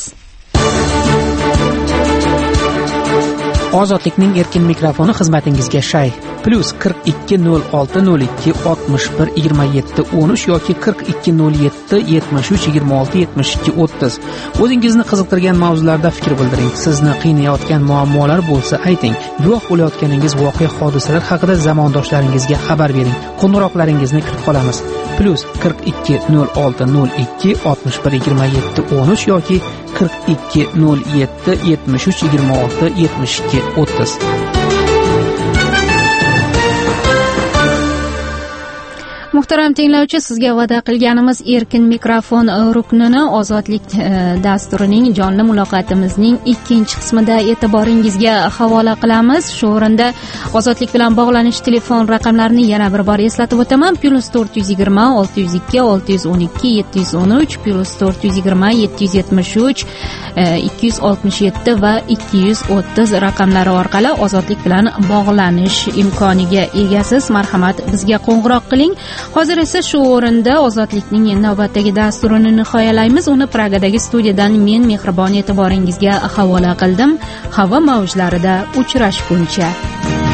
Ozodlikning erkin mikrofoni xizmatingizga shay. Plus qirq ikki nol olti nol ikki oltmish bir yigirma yetti o'n uch yoki qirq ikki nol yetti yetmish uch yigirma olti yetmish ikki o'ttiz. O'zingizni qiziqtirgan mavzularda fikr bildiring. Sizni qiynayotgan muammolar bo'lsa ayting. Guvoh bo'layotganingiz voqea hodisalar haqida zamondoshlaringizga xabar bering. Qo'ng'iroqlaringizni kutib qolamiz. Plus qirq ikki nol olti nol ikki oltmish bir yigirma yetti o'n uch yoki qirq ikki nol yetti yetmish uch yigirma olti yetmish ikki o'ttiz. muhtaram tinglovchi, sizga va'da qilganimiz erkin mikrofon ruknini ozodlik dasturining jonli muloqotimizning ikkinchi qismida e'tiboringizga havola qilamiz. Shu o'rinda ozodlik bilan bog'lanish telefon raqamlarini yana bir bor eslatib o'taman. plus to'rt yuz yigirma olti yuz ikki olti yuz o'n ikki yetti yuz o'n uch, plus to'rt yuz yigirma yetti yuz yetmish uch ikki yuz oltmish yetti va ikki yuz o'ttiz raqamlari orqali ozodlik bilan bog'lanish imkoniga egasiz. Marhamat, bizga qo'ng'iroq qiling. Hozir esa shu o'rinda ozodlikning navbatdagi dasturini nihoyalaymiz. Uni Pragadagi studiyadan men mehribon e'tiboringizga havola qildim. Havo mavjlarida uchrashguncha.